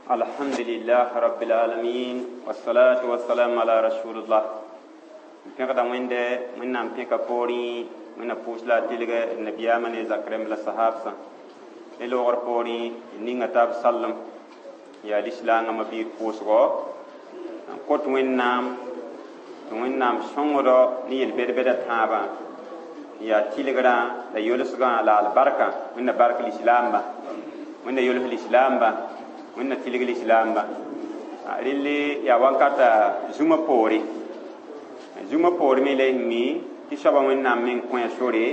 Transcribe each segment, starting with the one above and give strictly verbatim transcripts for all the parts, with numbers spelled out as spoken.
الحمد لله رب العالمين والصلاة والسلام على رسول الله. بيقدر من ده من نام بيك بوري من أبوسلا تلقى النبي من يذكرهم للصحابة اللي هو بوري نيجا تاب سلم يا الإسلام ما بيك بوسقا كت وين نام وين نام شنورا نيل بير بير تابا يا تلقى لا يولسقا على البركة من البركة الإسلام با من يولس الإسلام با من تلقى الإسلام با اللي يا وانكتا زوما بوري زوما بوري ميلهمي تشابه من نام من كون شوري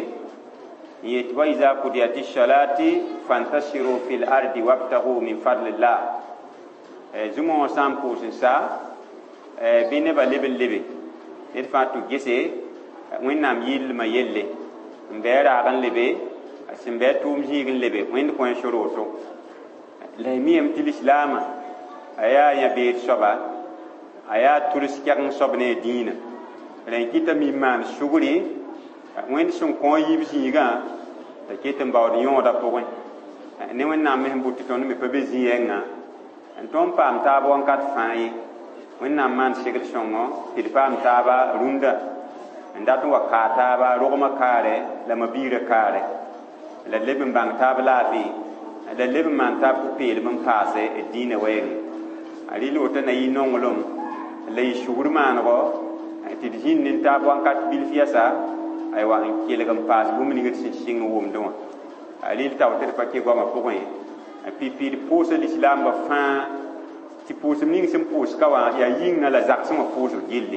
يتويزا قديات الصلاة فانتشروا في الأرض وابتغوا من فضل الله. زوما وسام بوسنسا بينبا لبل لبل نرفع تجسي وين نام يل ما يلي مبارا عن لبي سنبات توم جيغن لبي وين كون شروطو لا ميم تل الإسلام أيا يا بيت شبا أيا تورس كان شبني دين لأن كيتا ميمان شغلي وين سون كون يبزيغا تكيتا باوديون دا بوين ne wẽnnaam me sẽn bʋtɩ tõnd me pa be zĩ-yɛngã n tõnd paam taab wãnkat fãa ye wẽnnaam maan segl sõngo tɩ d paam taaba rũndã n dat n wa kaa taaba rogmã kaare la mabiirã kaare la leb n bãng taab laafɩ la leb n maan taab peelem n paase d dĩinã wɛɛge a rɩl woto na yɩ nonglem la yɩ sugr maanego tɩ d zĩnd ne taab wãnkat bilf yɛsa aywa n kelg n paas bũmb ning d sẽn sɩng wʋmdẽ wã a rɩl t'a woto d pa kɩ goamã pʋgẽ a pipiid pʋʋsa lislaambã fãa tɩ pʋʋsem ning sẽn pʋʋska wã yaa yĩngã la zagsẽmã pʋʋsg gilli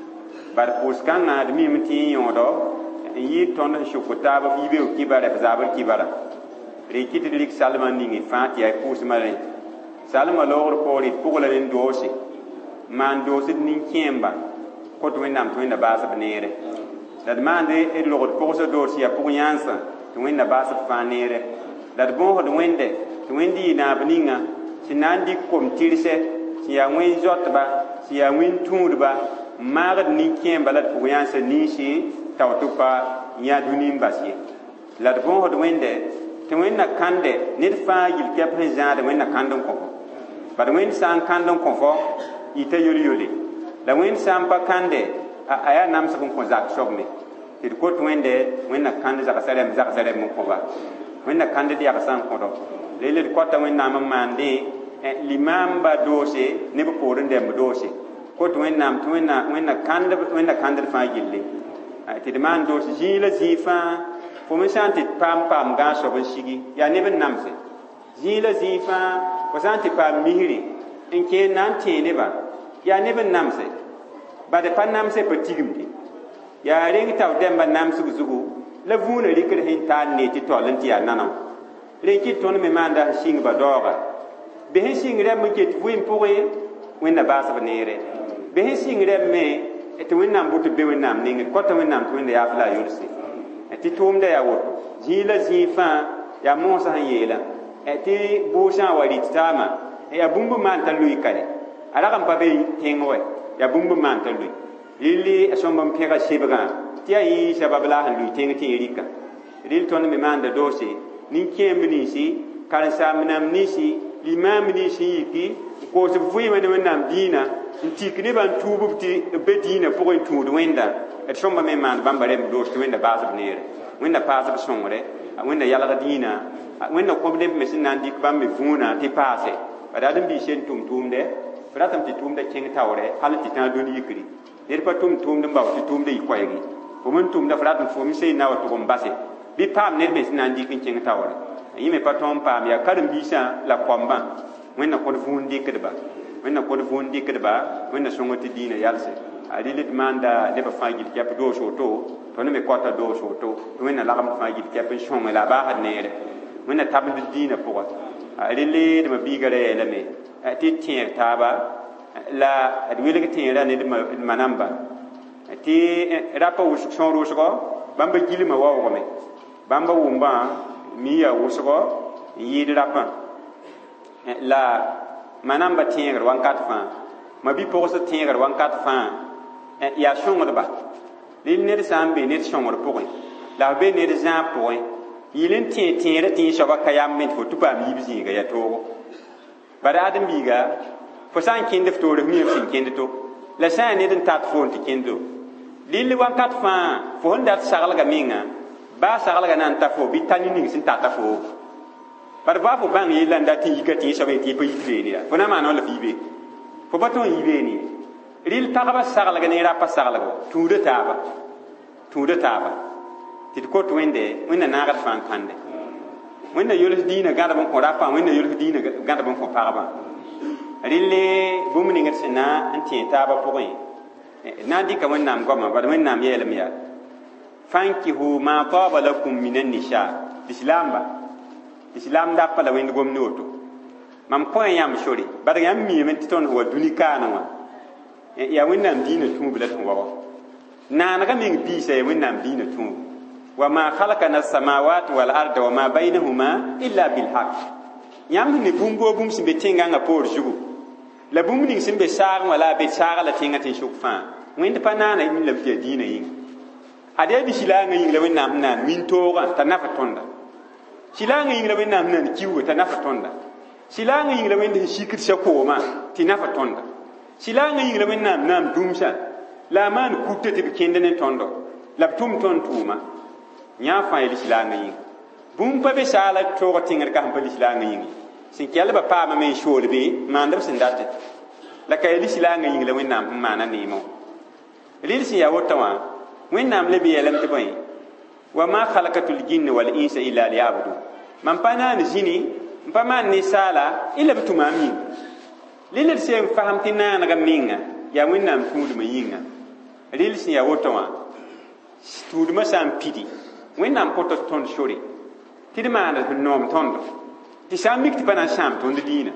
bad pʋʋs-kãngã d mim tɩ n yõodo n yɩɩd tõnd sẽn sʋk taaba f yibeoog kibara f zaabr kibara rɩ kɩ tɩ d rɩk salmã ninge fãa tɩ yaa pʋʋsmã rẽ salmã loogr poore d pʋgla ne doose maan doosd nin-kẽemba kot wẽnnaam tɩ wẽnna baasb neere la d maande d logd pʋgsa doos yaa pʋg-yãnsã tɩ wẽnna baasb fãa neere la d bõosd wẽnde tɩ wẽnd yɩ naab ninga sẽn na n dɩk kom tɩrsɛ sẽn yaa wẽn zɔtba sẽn yaa wẽn tũudba n maagd nin-kẽemba la d pʋg-yãnsã ninsi t'a woto pa yã dũni n bas ye la d bõosd wẽnde tɩ wẽnna kãnde ned fãa yil kɛp sẽn zãada wẽnna kãnd n kõ fo bad wẽnd sã n kãnd n kõ fo yɩ t'a yol-yole la wẽnd sã n pa kãnde a yaa namsg n kõ zak sogme tɩ d kot wẽnde wẽnna kãnd zagsã rɛm zagsã rɛm n kõba wẽnna kãnd d yagsã n kõdo rel d kɔta wẽnnaam n maande limaamba doose ne b poor n dɛmb doose kot wẽnnaam tɩ wẽnna kãnd d fãa gilli tɩ d maan doos zĩig la zĩig fãa fo me sã n tɩ paam paam gãag soab n sigi yaa neb n namse zĩig la zĩig fãa fo sã n tɩ paam misri n keen na n tẽe neba yaa neb n namse bad pa namse pa tigimde yaa reng t'a b dɛmba namsg zugu la vũunã rɩkr sẽn taan ne tɩ tɔl n tɩ yaa nanã rẽn kɩt tõnd me maanda sẽn sɩngba daooga be sẽn sɩng rɛm n ket vɩɩm pʋgẽ wẽnna baasb neere be sẽn sɩng rɛm me tɩ wẽnnaam bʋ tɩ be wẽnnaam ning d kɔta wẽnnaam tɩ wẽnda yaaf la a yʋlse tɩ tʋʋmda yaa woto zĩig la zĩig fãa yaa moosã sẽn yeela tɩ boosã wa rɩt taamã yaa bũmb n maan t'a lʋɩ kare a rag n pa be tẽng wɛ yaa bũmb n maan t'a lʋɩ rɩlɩ a sõmb n pẽga sebgã tɩ yaa yɩ sabab la sẽn lʋɩ tẽng tɩ yẽ rɩka rɩl tõnd me maanda doose nin-kẽemb ninsi karen-saamb nam ninsi limaam ninsi n yiki n koosb vɩɩmã ne wẽnnaam dĩinã n tik nebã n tuubb tɩ b be dĩinã pʋgẽ n tũud wẽnda d sõmba me n maan bãmba rem doos tɩ wẽnda baasb neere wẽnda paasb sõngre wẽnda yalg dĩinã wẽnda kõb neb me sẽn na n dɩk bãmb me vũunã tɩ paase pa dat n biise n tʋm tʋʋmdɛ f ratame tɩ tʋʋmda kẽng taoorɛ hal tɩ tãag dũni yikri ned pa tʋm tʋʋmd n bao tɩ tʋʋmda yɩ koɛɛge fo n tʋmda f rat n fo me sẽn na wa tʋg n base bɩ paam ned me sẽn na n dɩk n kẽng taoorɛ yẽ me pa tõnd paam yaa karen-biisã la kɔmbã wẽnna kõd vũun dɩkdba wẽnna kõd vũun dɩkdba wẽnna sõng tɩ dĩinã yalse a rɩl d maanda nebã fãa gil kɛp doos woto tõnd me kɔta doos woto tɩ wẽnna lagm fãa gil kɛp n sõng la a baasd neere wẽnna tabd dĩinã pʋga a rɩl dma biiga ra yɛɛlame tɩ d tẽeg taaba la d welg tẽera ne d manamba tɩ rapa wʋsg sõor wʋsgɔ bãmba gilmã waoogame bãmba wʋmbã mi yaa wʋsgɔ n yɩɩd rapã la manamba tẽegr wãnkat fãa ma bi-pʋgsd tẽegr wãnkat fãa yaa sõngdba rɩl ned sã n be ned sõngr pʋgẽ la f be ned zãag pʋgẽ yɩl n tẽ tẽerã tɩ soaba ka yam me tɩ fo tɩ paam yib zĩiga ya toogo bara adam biga fo san kinde ftore mi fin kinde to la san ne den tat fon ti kindo lili wan kat fa fo honda sagala ga minga ba sagala ga nan ta fo bitani ni sin ta ta fo par ba fo bang yi landa ti ga ti so be ti pe yi ni fo na ma no la bibe fo baton yi be ni ril ta ba sagala ga ne ra pa sagala go tude ta ba tude ta ba ti ko to wende wenda na ga fan kande wenda yolo dina ga da bon ko ra pa wenda yolo dina ga da bon ko pa ba rille bumni ngat sina anti ta ba po na di ka wannam goma ba wannam yelam ya fankihu ma taba lakum minan nisha islam ba islam da pala wen gom noto mam ko yam shori ba yam mi men ton wa dunika na wa ya wannam dina tun bilat wa na na ga min bi sai wannam dina tun wa ma khalaqana as-samawati wal arda wa ma bainahuma illa bil haqq yam ni bumbo bum simbe tinga nga por jugu la bum ning simbe sar wala be sar la tinga tin shuk fa wẽnd pa naana yĩng la b tɩ ya dĩinã yĩng ad yaa bɩ silaangã yĩng la wẽnnaam sẽn naan wĩn-toogã t'a nafa tõnda silaangã yĩng la wẽnnaam sẽn naan kiuugã t'a nafa tõnda silaangã yĩng la wẽnd sẽn sikd sa-koomã tɩ nafa tõnda silaangã yĩng la wẽnnaam naam dũmsã la a maan kutã tɩ b kẽnd ne tõndo la b tʋm tõnd tʋʋma yãa fãa yel silaangã yĩng bũmb pa be saala toogã tẽngd ka sẽn pa lislaangã yĩng sẽn kɛlba paama me n sool be maand b sẽn date la ka yel silaangã yĩng la wẽnnaam sẽn maana neemo rɩd sẽn yaa woto wã wẽnnaam le bɩ yɛlame tɩ bõe wa ma khalaqatul jinna wal insa illa liyabudu mam pa naan zĩni n pa maan ninsaala ila b tʋma a ming rɩl d sẽn fasem tɩ naanegã menga yaa wẽnnaam tũudmã yĩnga rɩl sẽn yaa woto wã tũudmã sã n pidi wẽnnaam kõta tõnd sore tɩ d maanda sẽn noom tõndo tɩ sã n mik tɩ pa na n sãam tõnd dĩinã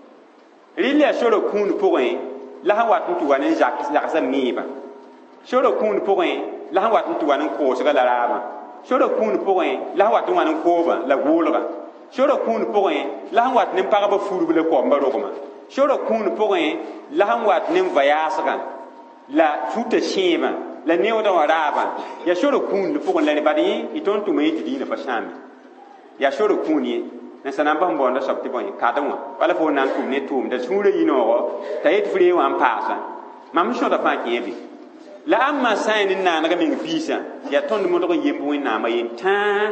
rɩl yaa sora kũund pʋgẽ la sẽn wat n tɩ wa ne n zagsa meebã sora kũund pʋgẽ la sẽn wat n tɩ wa ne n koosga la raabã sora kũund pʋgẽ la sẽn wat n wa ne n koobã la goolga sora kũund pʋgẽ la sẽn wat ne n pagba furb la koomba rogmã sora kũund pʋgẽ la sẽn wat ne n va yaasgã la futa sẽebã la neoodã wã raabã yaa sora kũund pʋgẽ la bad yẽ y tõnd tʋma yẽ tɩ dĩinã pa sãame yaa sora kũund ye nansã n bas n baoonda soab tɩ bõe kadẽ wã wala fo na n tʋm ne tʋʋm da sũurã yɩ-noogɔ t'a yet fo ree wã n paasa mam sõda fãa kẽ be la amma sã n ne naanegã meng biisã yaa tõnd modg n yemb wẽnnaamã yen-tãa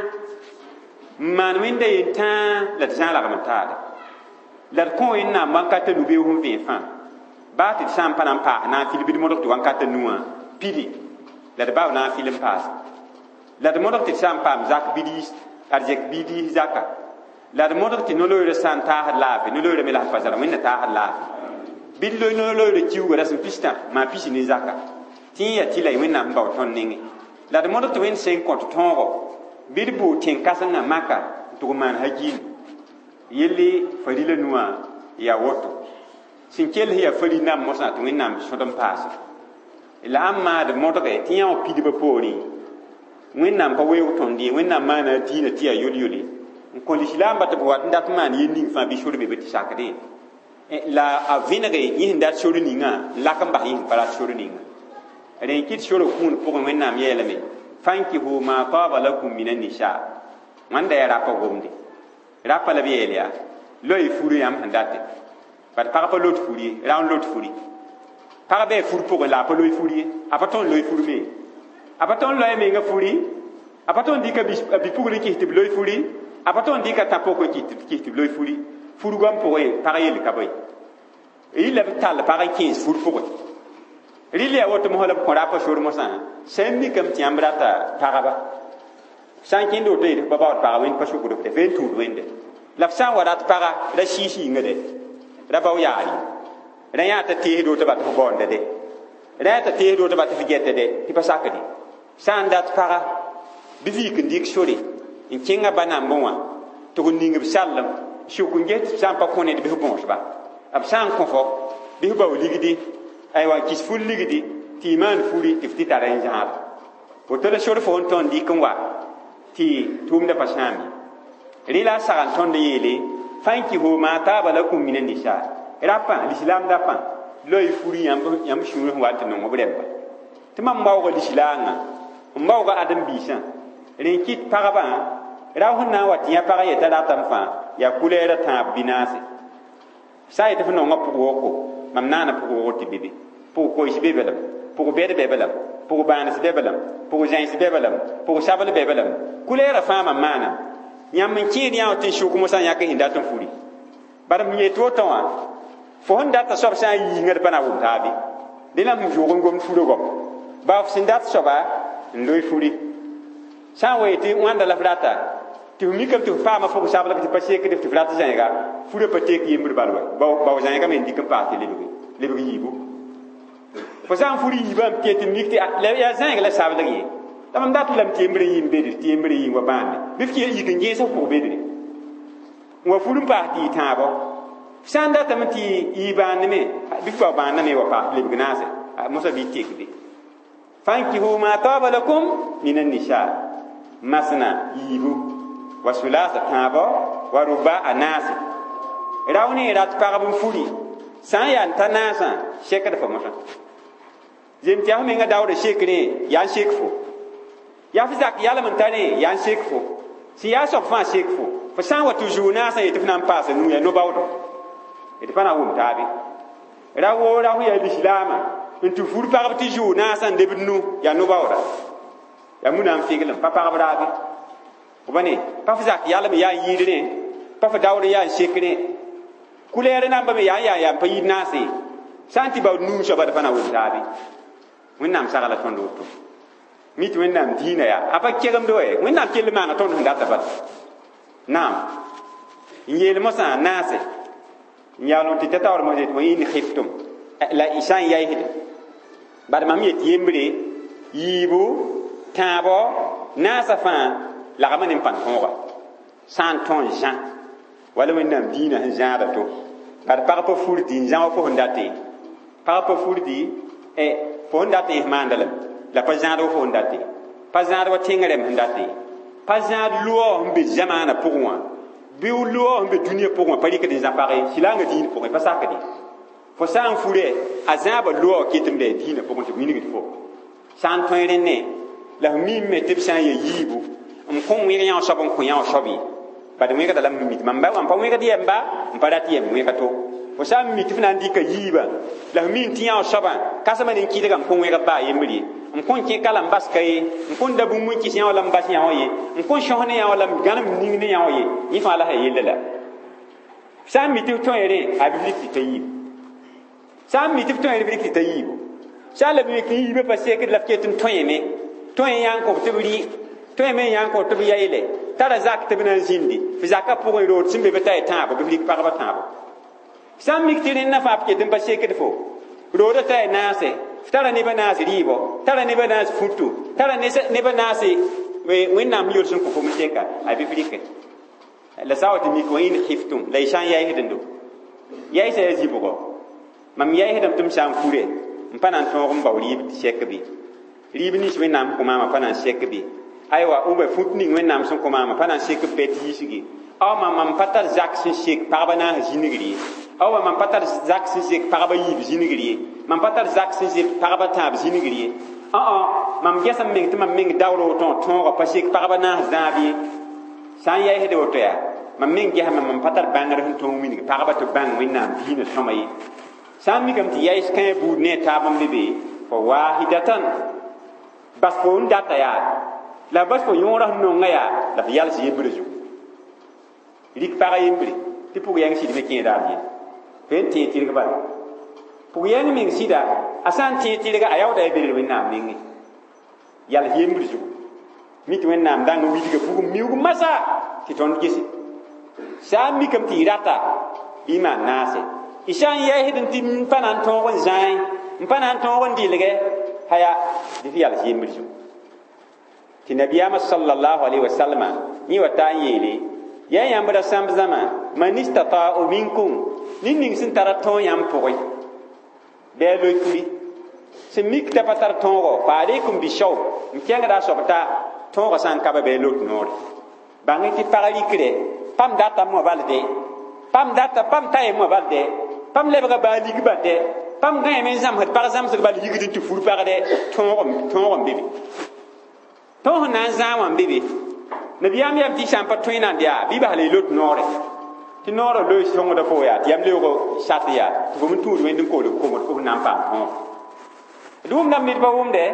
n maan wẽnda yen-tãa la d zã lagm n taada la d kõ wẽnnaam wãnkata nu-beoog n vẽe fãa baa tɩ d sã n pa na n paas na n fil bɩd modg tɩ wãnkata nuwã pidi la d bao na n fil n paasa la d modg tɩ d sã n paam zak bidis arzek bidis zaka la d modg tɩ no-loeerã sã n taasd laafe no-loeerã me la pa zara wẽnna taasd laafe bɩd no-loeerã kiuugã ra sẽn pistã maa pisi ne zaka tɩ yẽ yaa tɩ la y wẽnnaam n bao tõnd nengẽ la d modg tɩ wẽnd sẽn kõt tõogo bɩd boog tẽn-kãsengã maka n tʋg n maan hagiin yelle fari la nuwã yaa woto sẽn kell yaa fari nam mosã tɩ wẽnnaam sõd n paase la ãn maad modge tɩ yã wã pidbã poorẽ wẽnnaam pa weoog tõnd ye wẽnnaam maana a diinã tɩ yaa yol-yole n kõ lislaamba tɩ b wat n dat n maan yel ning fãa bɩ sor be be tɩ sakdẽ la a vẽnege yẽ sẽn dat sor ningã n lak n bas yẽ sẽn pa rat sor ningã rẽ kɩt sora kũun pʋgẽ wẽnnaam yɛɛlame fankihu ma taaba lakum min annisa wãnda yaa rapa gomde rapa la b yɛɛl yaa loe furu yãmb sẽn date bad pag pa lot fur ye ra n lot furi pag bɩ fur pʋgẽ la a pa loe fur ye a pa tõnd loe fur me a pa tõnd loɛ menga furi a pa tõnd dɩka bipugl n kɩs tɩ b loe furi a pa tõnd dɩka tã pʋg n kɩs tɩ b loe furi furgã n pʋgẽ pag yel ka bɩ y la b tall pag n kẽes fur pʋgẽ rɩl yaa woto mosã la b kõ rapa sor mosã sã n mikame tɩ yãmb rata pagba sã n kẽnd woto yetɩ pa baood paga wẽnd pa sʋkd tɩ vẽn tũud wẽnde la b sã n wa rat paga ra siis yĩngã de ra bao yaar ye ra yã t'a teesd woto ba tɩ f baoonda de ra yã t'a teesd woto ba tɩ f gɛtda de tɩ pa sakde sã n dat paga bɩ vɩɩk n dɩk sore n kẽngã ba nambẽ wã tɩg n ning b sallem sʋk n get tɩ b sã n pa kõ ned bɩ f bõosba b sã n kõ fo bɩ f bao ligdi aywa kis fur ligdi tɩ y maan furi tɩ f tɩ tara n zãaba woto la sor fo n tõnd dɩk n wa tɩ tʋʋmda pa sãame rɩla a sagl tõnd yeele fankihu ma taaba lakum min annisa rapã lislaam dapã loe furi yãmb sũur sẽn wa tɩ nong b rɛmba tɩ mam maooga lislaangã n maooga ãdem-biisã rẽ kɩt pagbã ra sẽn na n wa tɩ yã pag yeta ratame fãa yaa kulɛɛrã tãab bɩ-naase sai te fno ngop ko mam nana ko ti bibi pour ko isbe belam pour bede bebelam pour banas bebelam pour jains bebelam pour sabal bebelam kulera fama mana nyam kini ya tin shuku musa ya ka hinda tan furi bar mi to to wa fo honda ta sob sa yi ngar bana wu tabi dina mu jogon gom furo go ba f sindat soba ndoy furi sa wayti wanda la frata ti mi kam tu fama fo sabal ka ti passe ka ti frata janga fure pate ki mbir balwa ba ba janga men dikam pa ti lebi lebi yibu fo sa furi yibam ti ti mikti la ya janga la sabal yi tamam dat lam ti mbir yi mbedi ti mbir yi wa bande bif ki yi kan je sa ko bedri wa furum pa ti tabo sanda tamti iban me bif ba ban me wa pa lebi gnase musa bi tekdi fankihu ma taba lakum minan nisa masna yibu wa sulasa tabo wa ruba anasi rawni rat parabun furi san yan tanasa shekada fa musa jim tiya me nga dawde shekre yan shekfo ya fi zak yala man tane yan shekfo si ya so fa shekfo fa san wa toujours na sa yitif nan passe nu ya no bawdo et pana wum tabi rawo rawo ya bislama intu fur pa ti jou na san de nu ya no bawda ya munam figilam pa pa brabi bane pa fi zak yala me ya yidine pa fa dawde ya shekre kulere namba me ya ya ya pa yidna se santi baw nu so ba pana wum tabi wonnam sagala tondo to mit wonnam dina ya apa kegam do e wonnam kel mana ton handa tabat nam yel mosa nase nyalo ti tata or mojet wa in khiftum la isan yahid bad mam yet yembre yibu tabo nasa fa la gamanin pan honga san ton jan wala wonnam dina han jada to bad par po furdi jan ko ndate par po furdi e fo ndate mandala la pa zãado fo ndate pa zãad wa tẽngrem ndate pa zãad luo mbe zamana pʋgẽ bɩ luo mbe dũniyã pʋgẽ pa rɩkd n zã-pagẽ silanga dĩin pʋgẽ pa sakde fo sã n fure a zãaba luo ketemda dĩinã pʋgẽ tɩ b wingd fo sã n tõe rẽnne la f miime tɩ b sã n ya yiibu n kõ wẽg yã soab n kõ yã soab ye bad wẽgda la m mit mam ba wãn pa wẽgd yɛmba n pa rat yɛm wẽga to fo sã n mi tɩ f na n dɩka yiiba la f miim tɩ yã soabã kasma nin kɩdga n kõ wẽgd baa yembr ye n kõn kẽ kala n baska ye n kõn da bũmb n kɩs yã wala n bas yã wã ye n kõn sõs ne yã wala n gãnem ning ne yã wã ye yẽ fãa la sã yella la sã n mi tɩ f tõe rẽ a bɩ rɩk tɩ ta yiibu sã n mi tɩ f tõe rɩ b rɩk tɩ ta yiibu sã n la bɩ kẽ yiibã pa sekd la f ket n tõeme tõe n yãn kõ tɩ b rɩ tõeme n yãn kõ tɩ b yaɩle tara zak tɩ b na n zĩndi f zakã pʋgẽ rood sẽn be b ta y tãabo bɩ f rɩk pagba tãabo sã n mik tɩ rẽnnã fãa p ket n pa sekd fo roodã ta y naase tara neba naas rɩɩbɔ tara neba naas fũtu tara neba naas wẽnnaam yol sẽn kõ fo teka a bɩ f rɩke la sao tɩ mik wa in xiftum la y sã n yaɩsdendo yaɩsa ya zibgɔ mam yaɩsdame tɩ m sã n fure n pa na n tõog n bao rɩɩb tɩ sɛk bɩ rɩɩb nins wẽnnaam kõ maamã pa na n sɛk bɩ aywa ʋba fũt ning wẽnnaam sẽn kõ maamã pa na n sek b pɛt yiisge awa mam mam pa tar zak sẽn sek pagba naas zĩnigr ye awa mam pa tar zak sẽn sek pagba yiib zĩnigr ye mam pa tar zak sẽn sek pagba tãab zĩnigr ye ã mam gesm meng tɩ mam meng daoor woto tõoga pa sek pagba naas zãab ye sã n yaɩsd woto yaa mam meng gesame mam pa tar bãngr sẽn tõog wing pagba tɩ bãng wẽnnaam diinã sõma ye sã n mikame tɩ yaɩs kẽ buud ne a taab n be be fa waahidatan bas fo n data yaa la bas fo yõorã sẽn nongã yaa la f yals yembrã zugu rɩk pagã yembre tɩ pʋg yɛng sɩd me kẽeda ad ye fe n tẽeg tɩrg bala pʋg yɛng meng sɩda a sã n tẽeg tɩrga a yaooda ya belr wẽnnaam nengẽ yals yembr zugu mi tɩ wẽnnaam dãng widga pugum miuug masa tɩ tõnd gese sã n mikame tɩ y rata bɩ y maan naase y sã n yɛɛsd n tɩ n pa na n tõog n zãe n pa na n tõog n dɩlgɛ haya bɩ f yals yembr zugu tɩ nabiyaamã sallallahu alaihi wasalama yẽ wa ta n yeele ya yãmbra sãmb zãma man istata'u minkum nin ning sẽn tara tõog yãmb pʋgẽ bɩ a loikuri sẽn mik t'a pa tar tõogo fa alaykum bishaw n kẽngda a soab t'a tõogã sã n ka ba bɩ a lot noore bãng tɩ pag rɩkrɛ pam data moa balde pam data pam taye moa balde pam lebga baa lig balde pam gãeme n zãmsd pag zãmsg bal yigd n tɩ fur pagdɛ tõog n be be tõog n na n zãag wã n be be nabiyaam yam tɩ sã n pa tõe nan yaa bɩ basla y lot noore ti noora loy songo da fo ya ti am lego shat ya to mun tu wen din ko ko mo ko nan pa ho dum nam nit ba wum de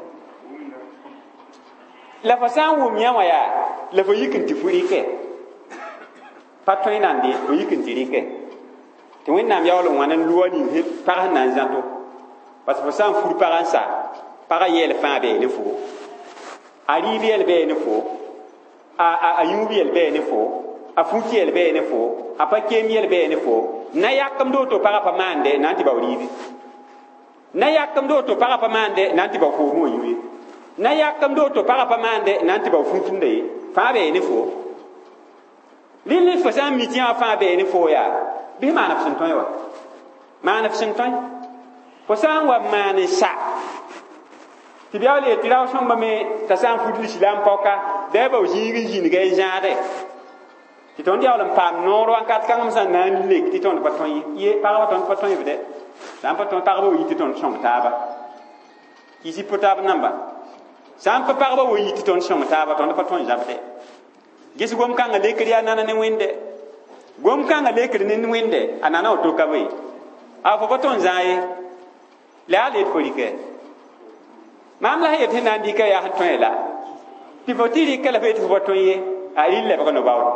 la fa san wum ya wa ya la fa yikin ti furi ke patoi nan di ko yikin ti rike ti wen nam ya lo wanan luwani he par nan zanto parce que san furi par sa para yel fa be ne fo ari bi el be ne fo a a ayubi el be ne fo a futi el be ne fo a pa kemi el be ne fo na yakam do to para pa mande nanti ba uribi na yakam do to para pa mande nanti ba ko mo yuwi na yakam do to para pa mande nanti ba funtunde fa be ne fo lili fo sam mi tian fa be ne fo ya bi ma na fsin toy wa ma na fsin toy fo sam wa ma ne sa ti biya le tiraw shamba me ta sam futu islam poka de ba yiri yin ga jade ti ton dia lam pam noro an kat kangam san nan lik ti ton pa ton ye pa ton pa ton yede sam pa ton tarbo yi ti ton shong taba isi potable namba sam pa parbo yi ti ton shong taba ton pa ton jabde gis gom kanga le kriya nana ne wende gom kanga le kriya ne wende anana to ka bai a fo pa ton zaye la le folike mam la yete nan di ka ya han ton la ti fotiri kala fe ti fo ton ye a ille ba no bawo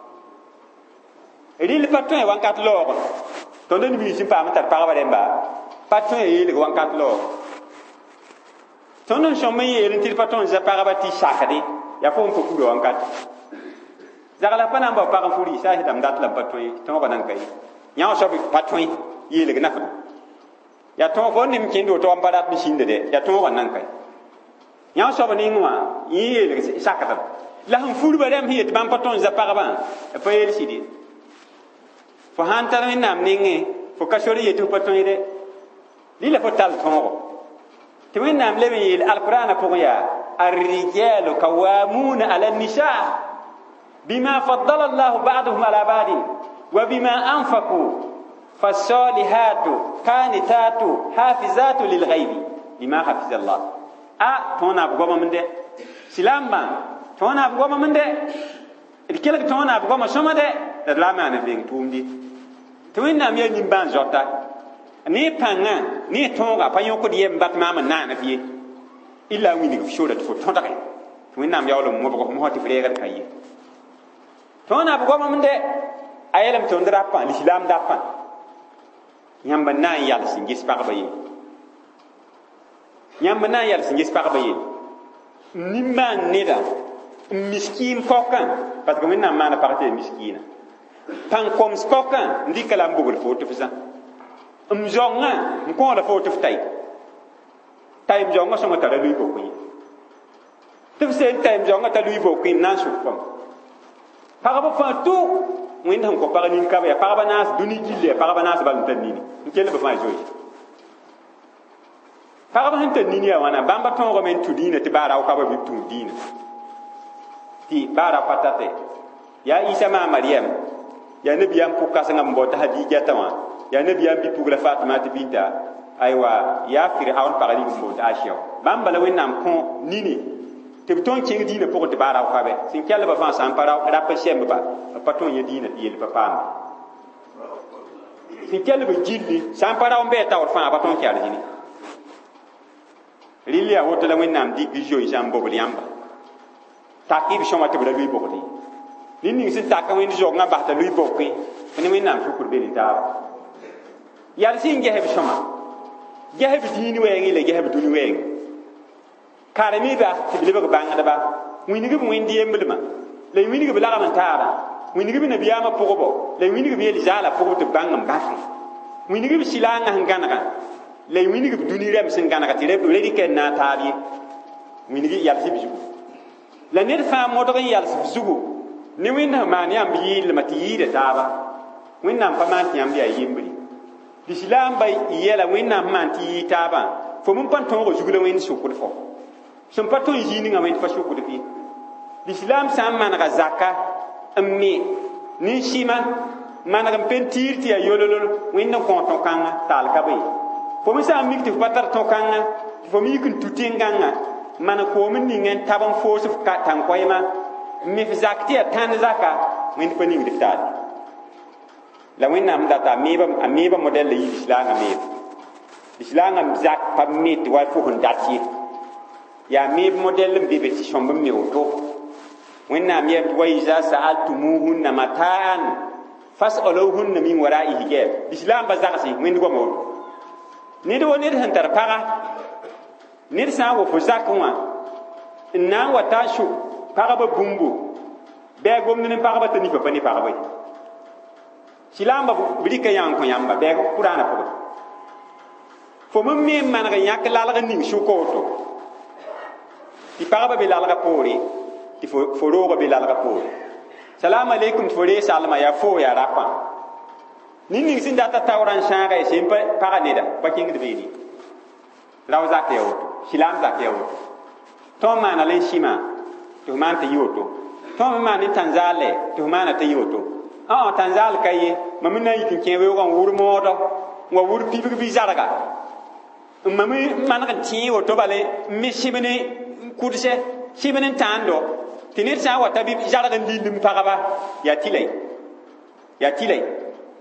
ril patron wan kat lor to den bi sin pa mata pa ba demba patron e le wan kat lor to non so me ye rin til patron za pa ba ti shakade ya fo ko ku do wan kat zagala pa nan ba pa kan furi sa hidam dat la patron to ba nan kai nya so bi patron ye le na fa ya to ko nim kin do to am badat ni sin de ya to wan nan kai nya so ba ni ngwa ye le shakada la han furi ba dem hit ban patron za pa ba pa ye sidi fo hantar min nam ninge fo kashori yetu paton ide lila fo tal tongo ti min nam lebe yil alquran ko ya ar-rijal qawamun ala an-nisa bima faddala Allah ba'dahum ala ba'd wa bima anfaqu fasalihatu qanitatu hafizatu lil ghaibi bima hafiza Allah a tona goma mende silamba tona goma mende ikela tona goma somade da lama na ving tumdi to winna mi ni ban jota ni panga ni tonga pa yoko die mbat mama na na vie illa wini ko shoda to tonta kai to winna mi yawlo mo ko mo hoti frega kai to na ko mo mende ayelam to ndra pa l'islam da pa nyamba na yal singis pa ba yi nyamba na yal singis pa ba yi ni man nida miskin kokan parce que winna mana partie miskina pan kom skokan ndikala mbugul foto fisa mjonga mko la foto fitai tay mjonga so mata lui bokui tufse tay mjonga ta lui bokui nan sufam paraba fa tu win han ko parani ka ya paraba nas duni gille paraba nas bal tanini nkele ba fa joyi paraba han tanini ya wana bamba ton go men tudina te bara ko ba bitu dina ti bara patate ya isa ma maryam ya nabiyam ko kasanga mbota hadija tawa ya nabiyam bi pugla fatima binta aywa ya fir'aun parali mbota ashiya bamba la wenam ko nini te ton king dina pour te bara ko be sin kala ba fa san para rapa shemba ba paton ya dina yel papa sin kala ba jilli san para on be ta or fa paton kala dini lilia hotela wenam di bijo jambo yamba takib shoma te bla lui bokoti nini sin takam wen jog nga bahta lui bokki ni min nam shukur be ni ta yar sin geheb shoma geheb dini wengi le geheb duni wengi karami ba tibile ba banga da ba wini gibi windi yembelma le wini gibi la man taara wini gibi nabiyama pogobo le wini gibi yeli jala pogobo te bangam bafi wini gibi silanga hanganaga le wini gibi duni rem sin ganaga tire le di ken na taari wini gibi yal sibju la ned fa modo gan yal sibju ni winna man yam yil mati de taaba winna pa man yam biya yimbri l'islam bay yela winna man ti taaba fo mun pan tongo jugule win shukur fo sun paton yini nga win fa shukur fi l'islam sam man ga zakka ammi ni shima man ga pentir ti ayololo winna ko ton kanga tal ka bay fo mi sam mikti patar ton kanga fo mi kun tutinganga man ko min ni ngen taban fo su ka tan koyma mi fi zakti tan zaka min fa ni diftal la wẽnnaam data a meeba modɛl la yi bislãngã meeb bislãngã zak pa met wa fo sẽn dat ye yaa meeb modɛl n be be tɩ sõmb n me woto wẽnnaam yɛm wa iza sa'altumuhunna mataan fas'aluhunna min wara'i hijab bislãm ba zagse wẽnd goama woto ned wo ned sẽn tar paga ned sã n wa fo zakẽ wã n na n wa ta n sʋk pagba bũmbo bɩ a gomd ne pagba t'a nifa pa ne pagba ye silamba b rɩka yãng kõ yãmba bɩ qur'ana pʋgẽ fo me me n maneg n yãk lalg n ning sʋka woto tɩ pagba be lalga poore tɩ fo rooga be lalga poore salam aleikum tɩ fo ree salma yaa foo yaa rapã nin ning sẽn data taoorã n sãaga ye sẽn pa paga neda pa kẽngd beene rao zak ya woto silam zak ya woto tõnd maana la n sĩma tɩ f maan tɩ yɩ woto tõnd me maan ne tãnzaale tɩ f maana tɩ yɩ woto ã tãnzaal ka ye mam na n yik n kẽ weoogã n wʋr moodɔ n wa wʋr pibg bɩ zarga n mam n maneg n tẽ woto bale n me sɩb ne kʋdsɛ sɩb ne tãando tɩ ned sã n wa ta bɩ zarg n lill n pagba yaa tɩla ye yaa tɩla ye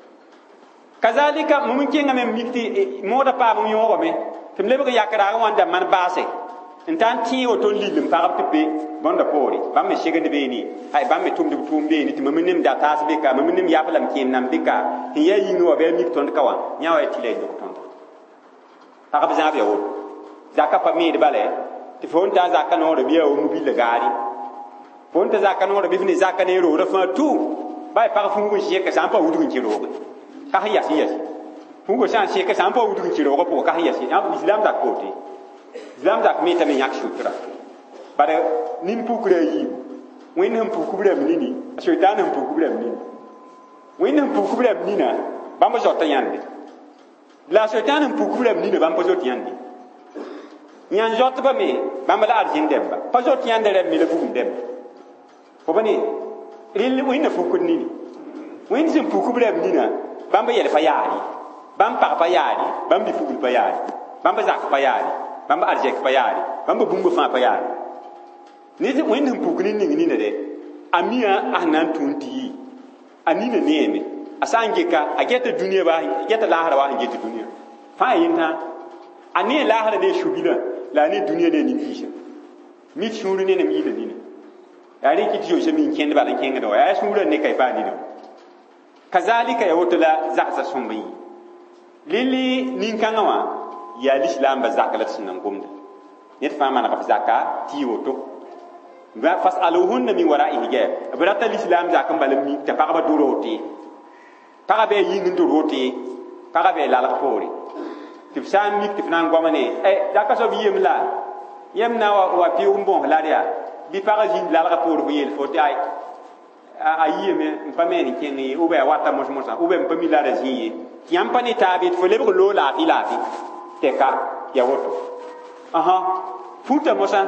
kazalika mam n kẽngame n mik tɩ mooda paam n yõogame tɩ m lebg yakraag wãn da man baase n ta n tẽ woto n lill n pagb tɩ be bõnda poore bãmb me segd beene ay bãmb me tʋmd b tʋʋm beene tɩ mam nem da taas bɩka mam nem yap lame kẽem nam bɩka n yaa yĩngẽ wa bɩ a mik tõnd ka wã yã wa yaa tɩla ye lʋg tõnd pagb zãab ya woto zaka pa meed bala tɩ fo n ta zaka noorã bɩ yaa wa mobila gaare fo n ta zaka noorã bɩ f ne zaka ne roogrã fãa tu ba y pag fũug n sɩka sã n pa wudg n kɩ rooge ka sẽn yas n yas fũugo sã n sɩka sã n pa wudg n kɩ roogã pʋgẽ ka sẽn yas islam zak poote islam zak me t'a me yãk sʋtra bara nin pukrã a yiibu wẽnd sẽn puk b rãmb nini a soɩtaan sẽn puk b rãmb nini wẽnd sẽn puk b rãmb nina bãmb zɔta yãnde la a soɩtaan sẽn puk b rãmb nina bãmb pa zot yãnde yãn zɔtba me bãmb la arzẽn dɛmba pa zot yãnda rãmb me la bugum dɛmba fo ba ne rel wẽnna pukd nini wẽnd sẽn puk b rãmb nina bãmb yɛl pa yaare bãmb pag pa yaare bãmb bɩ fugl pa yaare bãmb zak pa yaare bãmb arzɛk pa yaare bãmb bũmb fãa pa yaare ned wẽnd sẽn puk ne ning nina dɛ a mia a sẽn na n tʋʋm tɩ yɩ a nina neeme a sã n geka a gɛta dũniyã ba gɛta laasra wa sẽn get dũniyã fãa yentã a nee laasra ne subilã la a ne dũniyã ne nin-biisã mik sũur nenem yɩla nina yaa rɩk tɩ yoosã min kẽnd bala n kẽngda wa yaa sũurã ne ka y paa nina kazalika ya woto la zagsã sõmb yi lili nin-kãngã wã yaa lislaambã zak la d sẽn nan gomda ned fãa maneg f zaka tɩ yɩ woto fas'aluhunna min wara'i hijab b rata lislaam zak n bala n mik t'a pagba dʋ roote pagã bɩ a yĩng n dʋ roote pagã bɩ a lalg poore tɩ b sã n mik tɩ f na n goama ne zaka soab yem la yem na wa pɩʋg n bõos la d yaa bɩ pagã zĩnd lalga poor fo yeel fo tɩ a yɩɩme n pa meen n kẽng ye ʋbɛ a wata mos-mosã ʋbɛ n pa mi la ra zĩ ye tɩ yãmb pa ne taabe tɩ fo lebg loog laafɩ laafɩ tɛka ya woto ãha futa mosã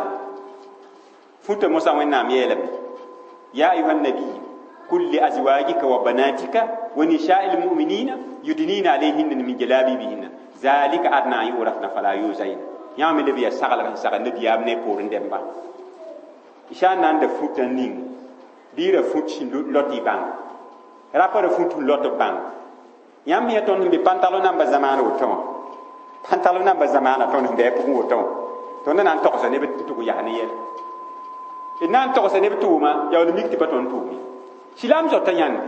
futa mosã wẽnnaam yeelame ya ayuha nabi kul li azwajika wa banatika wa nisa'i lmuminina yudnina alayhinna min jalabibihinna zalika adna an yurafna fala yuzain yãmb me leb yaa saglg n sagl nabiyaam ne poor n dẽmba isã n na n da fut n ning bɩ ra fut sẽn lot y bãng rapa ra fut n lot b bãng yãmb ya tõnd sẽn be pãntalo namba zamaana woto wã pãntalo namba zamaana tõnd sẽn bɩ a pʋgẽ woto wã tõnd na n togsa neb tɩ tʋg yas ne yɛla d na n togsa neb tʋʋma yaool mik tɩ pa tõnd tʋʋme silaam zɔta yãnde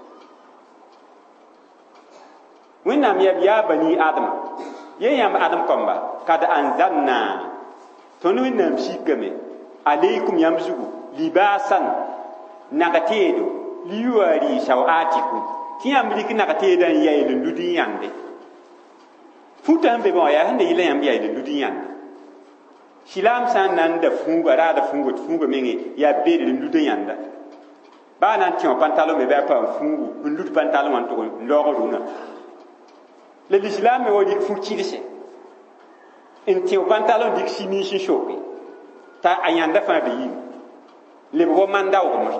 wẽnnaam yab yaa bani adama ye yãmb adam kɔmba kad anzalna tõnd wẽnnaam sikame alaykum yãmb zugu libaasan nag-teedo liyuwaari sawatikum tɩ yãmb rɩk nag-teedã n yaeel n lud n yãnde futa sẽn be bã wã yaa sẽn da yɩla yãmb yaeel n lud n yãnde silaam sã n na n da fũuga raada fũuga tɩ fũuga menge yaa beedr n lud n yãnda baa na n tẽ wã pãntalo me bɩ a paam fũugu n lud pãntalo wã n tʋg n laoog rũnã la lislaam me wa rɩk fu-kɩdse n tẽ pãntalo n dɩk simiis n soke t'a a yãnda fãa be yĩng leb wa man daoog mosã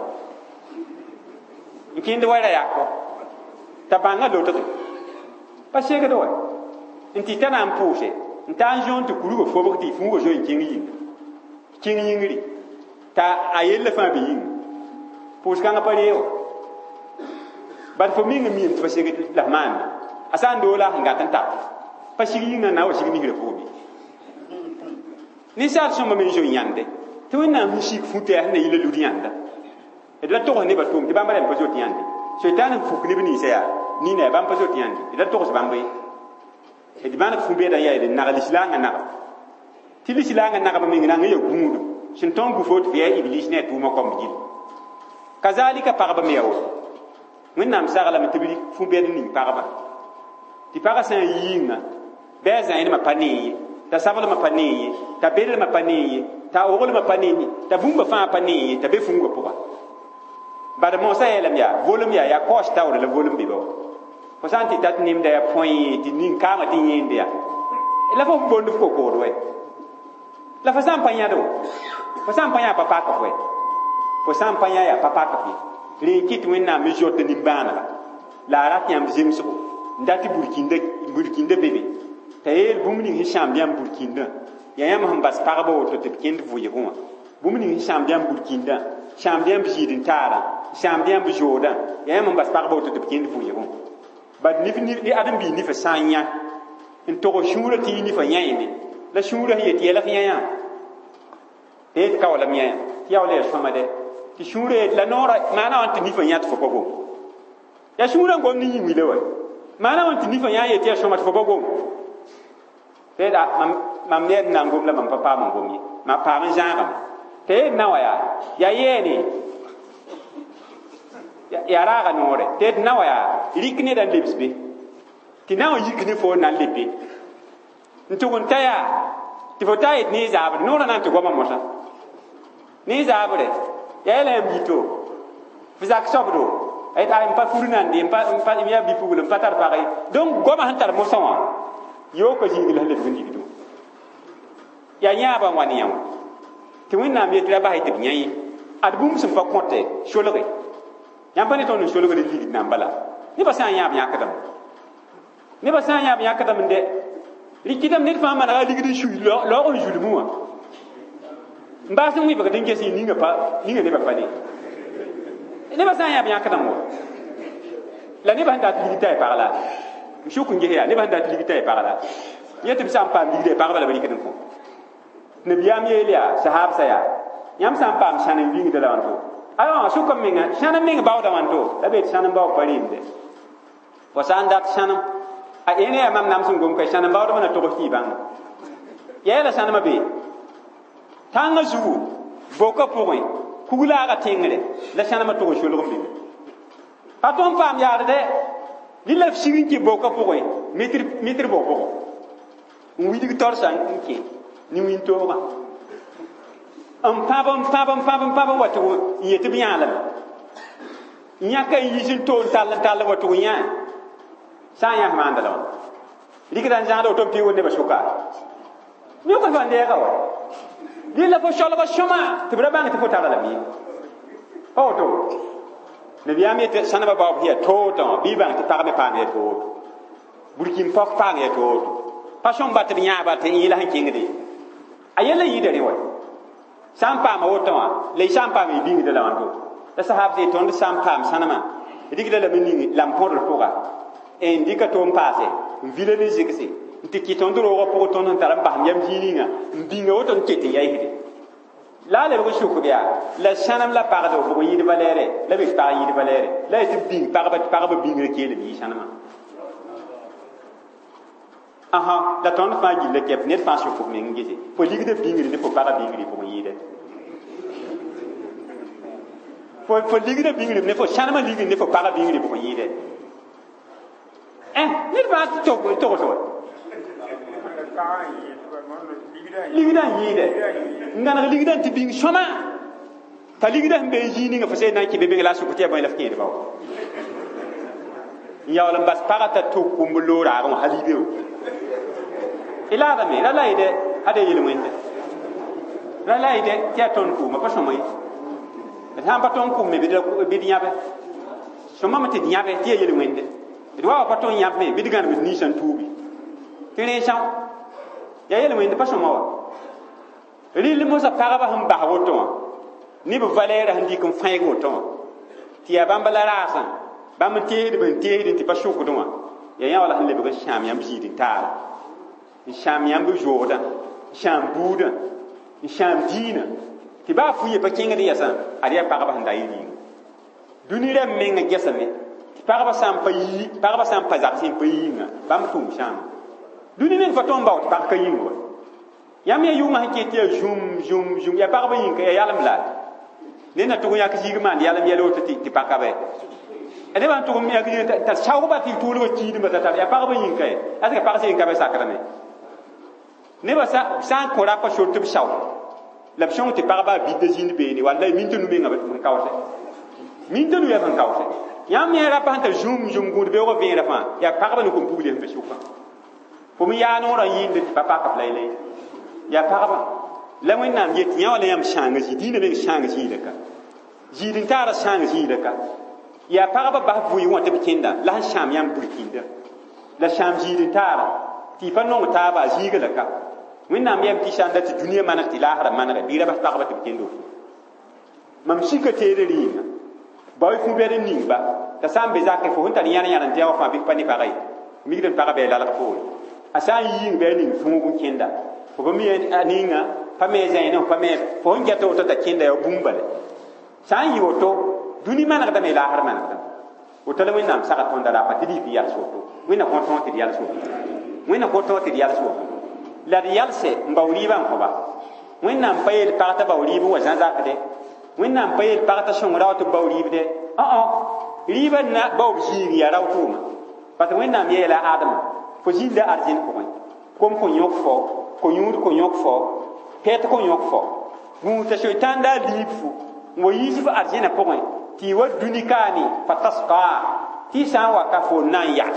n kẽnd wa ra yakɔ t'a bãngã lotge pa segd wa n tɩ t'a na n pʋʋse n ta n zõn tɩ kuruga fobg tɩ fũuga zoe n kẽng yĩng kẽng yĩngri t'a a yella fãa be yĩng pʋʋs-kãngã pa ree wa bar fo mi ngi fa segi la man asan do la nga tan ta pa sigi nga na wa sigi mi gre ko bi ni sa so ma men jo yande to na mi sik fute ne ile lu yanda e da to ne ba to ti ba mare pa jo ti yande shaytan fu ni bi sa ya ni ne ba pa jo ti yande e da to so ba mbe e di bana fu be da ya e na l'islam na ti l'islam na ba mi nga ya gumudu shin ton gu fot fi iblis ne tu ma ko mi kazalika parba me yawo min nam sagala mi tibili fu be ni parba ti para san yinga beza ina ma pani ta sabala ma pani ta bele ma pani ta ogol ma pani ta bumba fa pani ta be fungo poa bada mo sa elam ya volume ya ya cost ta wala volume bibo ko santi tat nim da ya point ti nin kama ti yinde ya la fo bondu ko ko do la fa san panya do fa san panya papa ko fo fo san panya ya papa ko fi ri kit winna mi jotte ni bana la rat yam zimso ndati burkinde burkinde bebe tayel bumni hisham biam burkinda ya yam ham bas parabo to te kende voye goma bumni hisham biam burkinda sham biam bidin tara sham biam bijoda ya yam bas parabo to te kende voye goma bad ni ni ni adam bi ni fa sanya in to shura ti ni fa yayni la shura yeti la fa yaya et ka wala miya ya wala shama de ti shura la nora mana wan ti ni fa yat fo gogo ya shura ngom ni mi lewa mana wan ti ni fa yaya ti shama fo gogo te da mam mam ne na ngom la mam papa mam ngom yi ma pa ran janga te na wa ya ya yeni ya ya ra ga nore te na wa ya likne dan lebsbe ti na wa yikne fo na lepe ntugun taya ti fo tayet ni zabar nora nan to goma mota ni zabre ya la mbito fizak sobdo ay ta impa furuna ndi impa impa miya bi fugul impa tar pagai donc goma hantar mo sawa yo ko jingil halle fundi bidu ya nya ba wani yam ti winna mi tira ba hayte nyayi adbum sum pa konte sholore yam pani ton sholore de ligi nambala ni ba sa nya ba yakadam ni ba sa nya ba yakadam de likidam nit fa man ga ligi de shu lo lo on julmuwa mbasi wi ba dinge si ninga pa ninga ne ba pa ne ne ba sa ya bi yakata mo la ne ba nda ligi tay par là shu kun ge ya ne ba nda ligi tay par là yete bi sam pa ligi de par là ba likidam ko ne biyam yelia sahab sa ya yam sam pa am shanin ligi de la wanto ayo shu kam minga shanan minga ba da wanto da be shanan ba ko ri inde wa san dat shanan a ene mam nam sun gom ko shanan ba da na to ko ti bang yela shanan ma be tanga zugu boka poin kugula ga tengre la shanama to sholgum bi patom fam yaade de lila sigin ki boka poin metri metri boko wi dig torsan ki ni win to ba am pabam pabam pabam pabam watu yete bi yala nyaka yisin to tal tal watu nya sa ya mandala likidan jado to pi wonde ba shuka ni ko fande ga wa dila fo sholba shoma tibra bang te fotala la mi oto ne biami te sanaba ba hiya toto bi bang te parme pa ne to burkin pok pa ne to pa shom bat nya ba te ila han kingri ayela yide re wa sampa ma oto le sampa mi bingi de la wanto la sahab de ton sampa sanama digida la mini lampor to ga e indika to mpase vile ni zikisi tiki tondoro ko po ton taram ba yam jininga mbinga woton kete yayi la le ko shuku biya la shanam la pardo ko yidi valere la be pa yidi valere la ti bing parba parba bingre kele bi shanama aha la ton fa gille kep net fa shuku mi ngiji ko ligide bingre ne ko para bingre ko yide fo fo ligide bingre ne fo shanama ligide ne fo para bingre ko yide eh nit ba to to to to ligidan yide ngana ligidan ti bing shoma ta ligidan be yini nga fase nan ki be be la su ko te ba la fke de ba ya wala bas parata to kumbulo ra ron halibeo ila da me la la ide ade yele mwende la la ide ti aton ku ma pa shoma yi ta pa ton ku me be de be di nyabe shoma ma ti nyabe ti yele mwende do wa pa ton nyabe be digan be ni san tubi tene sha ya yele mwende pa shoma wa rili mosa paraba hum ba woto ni be valere handi kum faygo to ti ya bambala rasa ba mun teed ben teed ti pa shukudwa ya ya wala le be sham yam jidin taara sham yam bu joda sham buda sham dina ti ba fu ye pa kinga de yasa ariya pa ba handa yi duni re menga gesame ti pa ba sam pa yi pa ba sam pa zak sin pa yi nga ba mu tum sham duni men fa tomba o pa ka yi ngo yam ya yuma haketi ya jum jum jum ya pa ba yi ka ya yalam la ne na to ya ka jigi man yalam yelo ti ti pa ka be ene ban to mi ya ki ta shaw ba ti tulu ti di mata ta ya pa ba yi ka asa ka pa sin ka be sakrame ne ba sa san ko ra pa short bi shaw la psion ti pa ba bi de jin be ni wallahi min to nu me ngabe mun kawse min to nu ya ban kawse yam ya ra pa ta jum jum gud be ko be ra fa ya pa ba no ko puli be shuka fo mi ya no ra yin de pa pa ka play ya pa ba la wen nam yet ya wala yam shanga ji dina be shanga ji de ka ji din tara shanga ji de ka ya pa ba ba bu yi wonte be kinda la sham yam burkinda la sham ji din tara ti fa no ta ba ji ga de ka wen nam yam ti shanda ti duniya mana ti lahara mana bi ra ba pa ba te kindo mam shika te de ringa ba fu be de nimba ta sam be zakay fo hunta yana yana te wa fa bi pa ni pa gai mi de pa be la la ko asan yi be ni fu mu kinda fo ba mi aninga pa me zaina pa me fo ngia to ta kinda ya bumbale san yi oto duni mana da me la har mana da o tele wen nam saka tonda la patidi bi yal soto wen na konton ti yal soto wen na konton ti yal soto la yal se mbawli ban ko ba wen nam payel parta bawli bu wa zanza de wen nam payel parta shongra to bawli de a a riba na baw jiri ya rawtuma parce que wen nam yela adam fo jinde arjin ko kom ko yok fo ko yur ko yok fo pet ko yok fo mu ta shaytan da lifu mo yisi fa arjina ko ti wa dunikani fatasqa ti san wa ka fo nan ya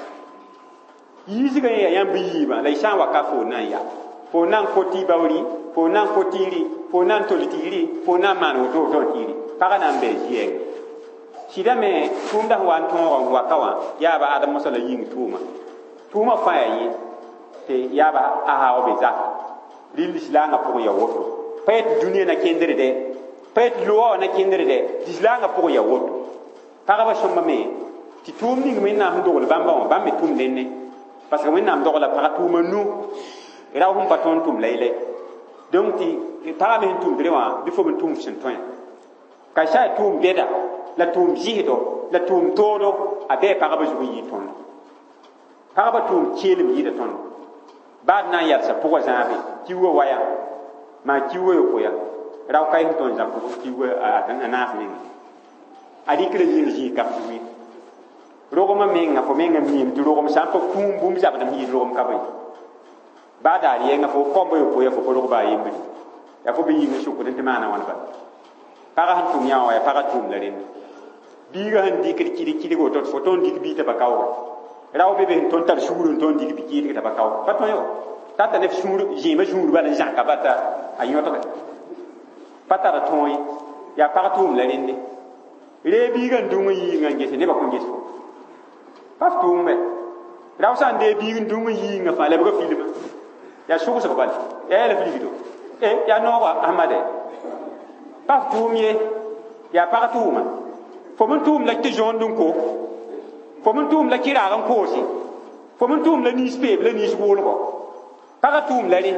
yisi ga ya yambi yiba la san wa ka fo nan ya fo nan ko ti bawri fo nan ko tiri fo nan to litiri fo nan man o to to tiri paga nan be jiye sida me tunda wan to wa kawa ya ba adam musala yin tuma tuma fa yi te ya ba aha o be za lil islanga pour ya woto pet duniya na kendere de pet luwa na kendere de islanga pour ya woto paga ba shomma me ti tum ni me na ndo le bamba on bambe tum lenne parce que me na ndo la paga tum nu ira hum baton tum leile donc ti paga me tum drewa bifo me tum shentoin ka sha tum beda la tum jido la tum todo abe paga ba juyi yi ton paga ba tum chelim yi de ton baad na yalsa pʋgã zãabe kiwa waya ma kiwa yo koya raw kay ton za ko kiwa a naaf ni adi kre yin ji kap wi rogoma menga fo menga mim tu rogom sa ko kum bum za badam yi rogom ka bay baada ri nga fo kombo yo koya fo rogo ba yimbi ya fo bi yi su ko den mana wan ba para han tum ya waya para tum la ren bi ga han dikri kiri kiri go tot fo ton dik bi ta ba kawo raw be be ton tar shuru ton dik bi kiri ta ba kawo pa ton yo tata ne shuru jima shuru ba na ka bata ayoto pata ra ton ya pa tum la ren re bi ga ndungu yi nga ngese ne ba ko ngeso pa tum me raw san de bi ndungu yi nga fa le ba filma ya shugo sa ba ya le filma eh ya no wa ahmade pa tum ye ya pa tum fo mun tum la ti jon dun ko fo mun tum la kira ran ko si fo mun tum la ni spe la ni sgol ko pa tum la ni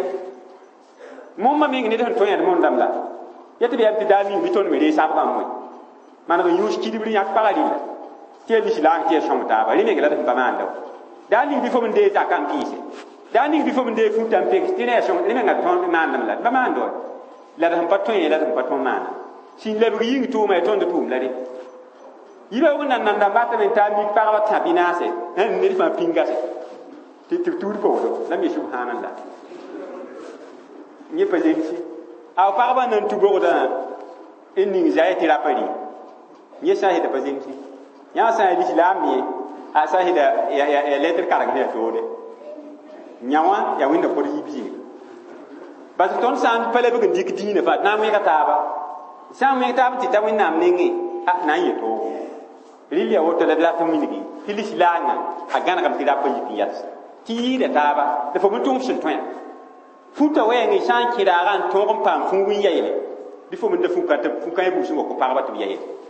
mon ma mi ngi ne ton ya mon dam la yete be am ti dali mi ton me re sa ba mo man ko yus ki dibri yak pa la ti li silang ti shong ta ba ri me gela ba man do dali bi fo mun de za kan ki se dali bi fo mun de fu tam pe ti ne shong ni me ngat ton man dam la ba man do la dam pa ton ya la dam pa ton man sin le bi ying tu ma ton de tum la ni yiba wona nan da bata men ta mi pa ba ta binase en ni fa pinga se ti ti tu ko do la mi subhanallah ni pa jensi a pa ba nan tu go da en ni zayati la pari ni sa he da pa jensi ya sa islam ni a sa he da ya ya letter kara ga to de nyawa ya winda ko yi bi ba ton san pele be dik dine fa na me ka ta ba sa me ta ti ta winna mningi a na yi to rilia woto la data minigi filis langa agana kam tira pa yipiyas ti da taba da fo mutum sun toya futa waye ngi san kira ran to kom pam fu wi yele di fo mun da fu ka ta fu kay bu su ko pa ba tu yele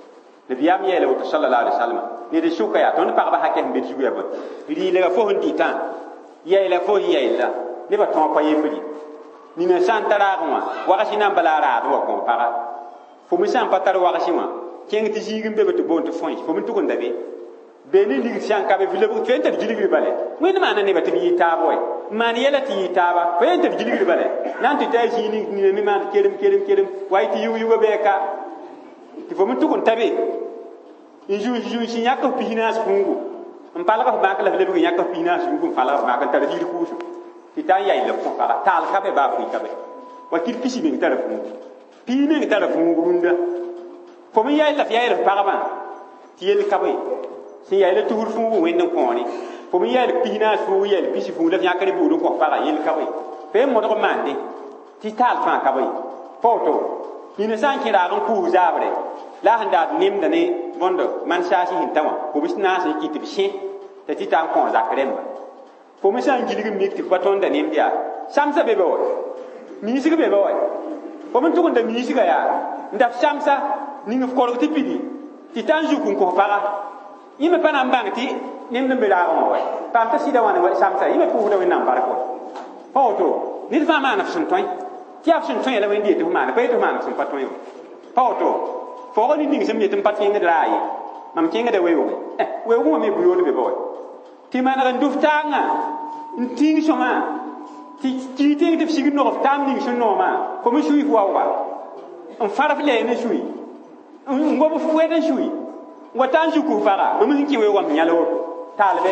nabiyam yeele woto sallallahu alaihi wasallam ni de shuka ya ton pa ba hakke mbir jugu ya ba ri le fo hon titan yeele fo yeela ne ba ton pa yefri ni na santara ma wa shi nan balara do ko para fo mi san patar wa shi ma ken ti jigim be to bon to fon fo mi tukun dabe be ni lig sian ka be vile bu fentar jiligi bale wen ma na ne ba ti ta boy man yela ti ta ba fentar jiligi bale nan ti ta ji ni ni mi man kerim kerim kerim wai ti yu yu be ka ti fo mi tukun tabe inju inju shi yakko pihina sungu am pala ka ba ka la vile bu yakko pihina sungu pala ba ka tar jiligi ku ti ta ya ile ko para tal ka be ba fu ka be wa ti pisi be tar fu pi ne tar fu gunda fo mi ya ila fi ya ila para ba ti yel ka be si ya ile tur fu wen no ko ni fo mi ya ile pihina fu ya ile pisi fu la ya ka de bu ko para yel ka be pe mo do mande ti tal fa ka be foto ni ne san ki ra gon ku zabre la handa nim da ne bondo man sha shi hintawa ko bisna shi ki ti shi ta ti ta ko zakremba fo mi san giligi mi ti paton da nim dia samsa be be wo mi siga be be wo fo mi tukun da mi siga ya ndaf samsa ni ngi ko ti pidi ti tanju kun ko para yime pana mbang ti nim ne be la wo pam ta sida wana wa samsa yime pu da wen nam bar ko foto ni fa ma na sun toy ti af sun toy la wen di to ma na pe to ma na sun paton yo foto fo ni ning sem yetim pat finga drai mam kinga de wewo eh wewo me buyo de be boy ti man ran duftanga nting soma ti ti te de sigi no tam ning so no ma ko mi shui wa wa on fara fle ne shui ngo bu fu weden shui watan ju ku fara mam ngi wewo am nyalo talbe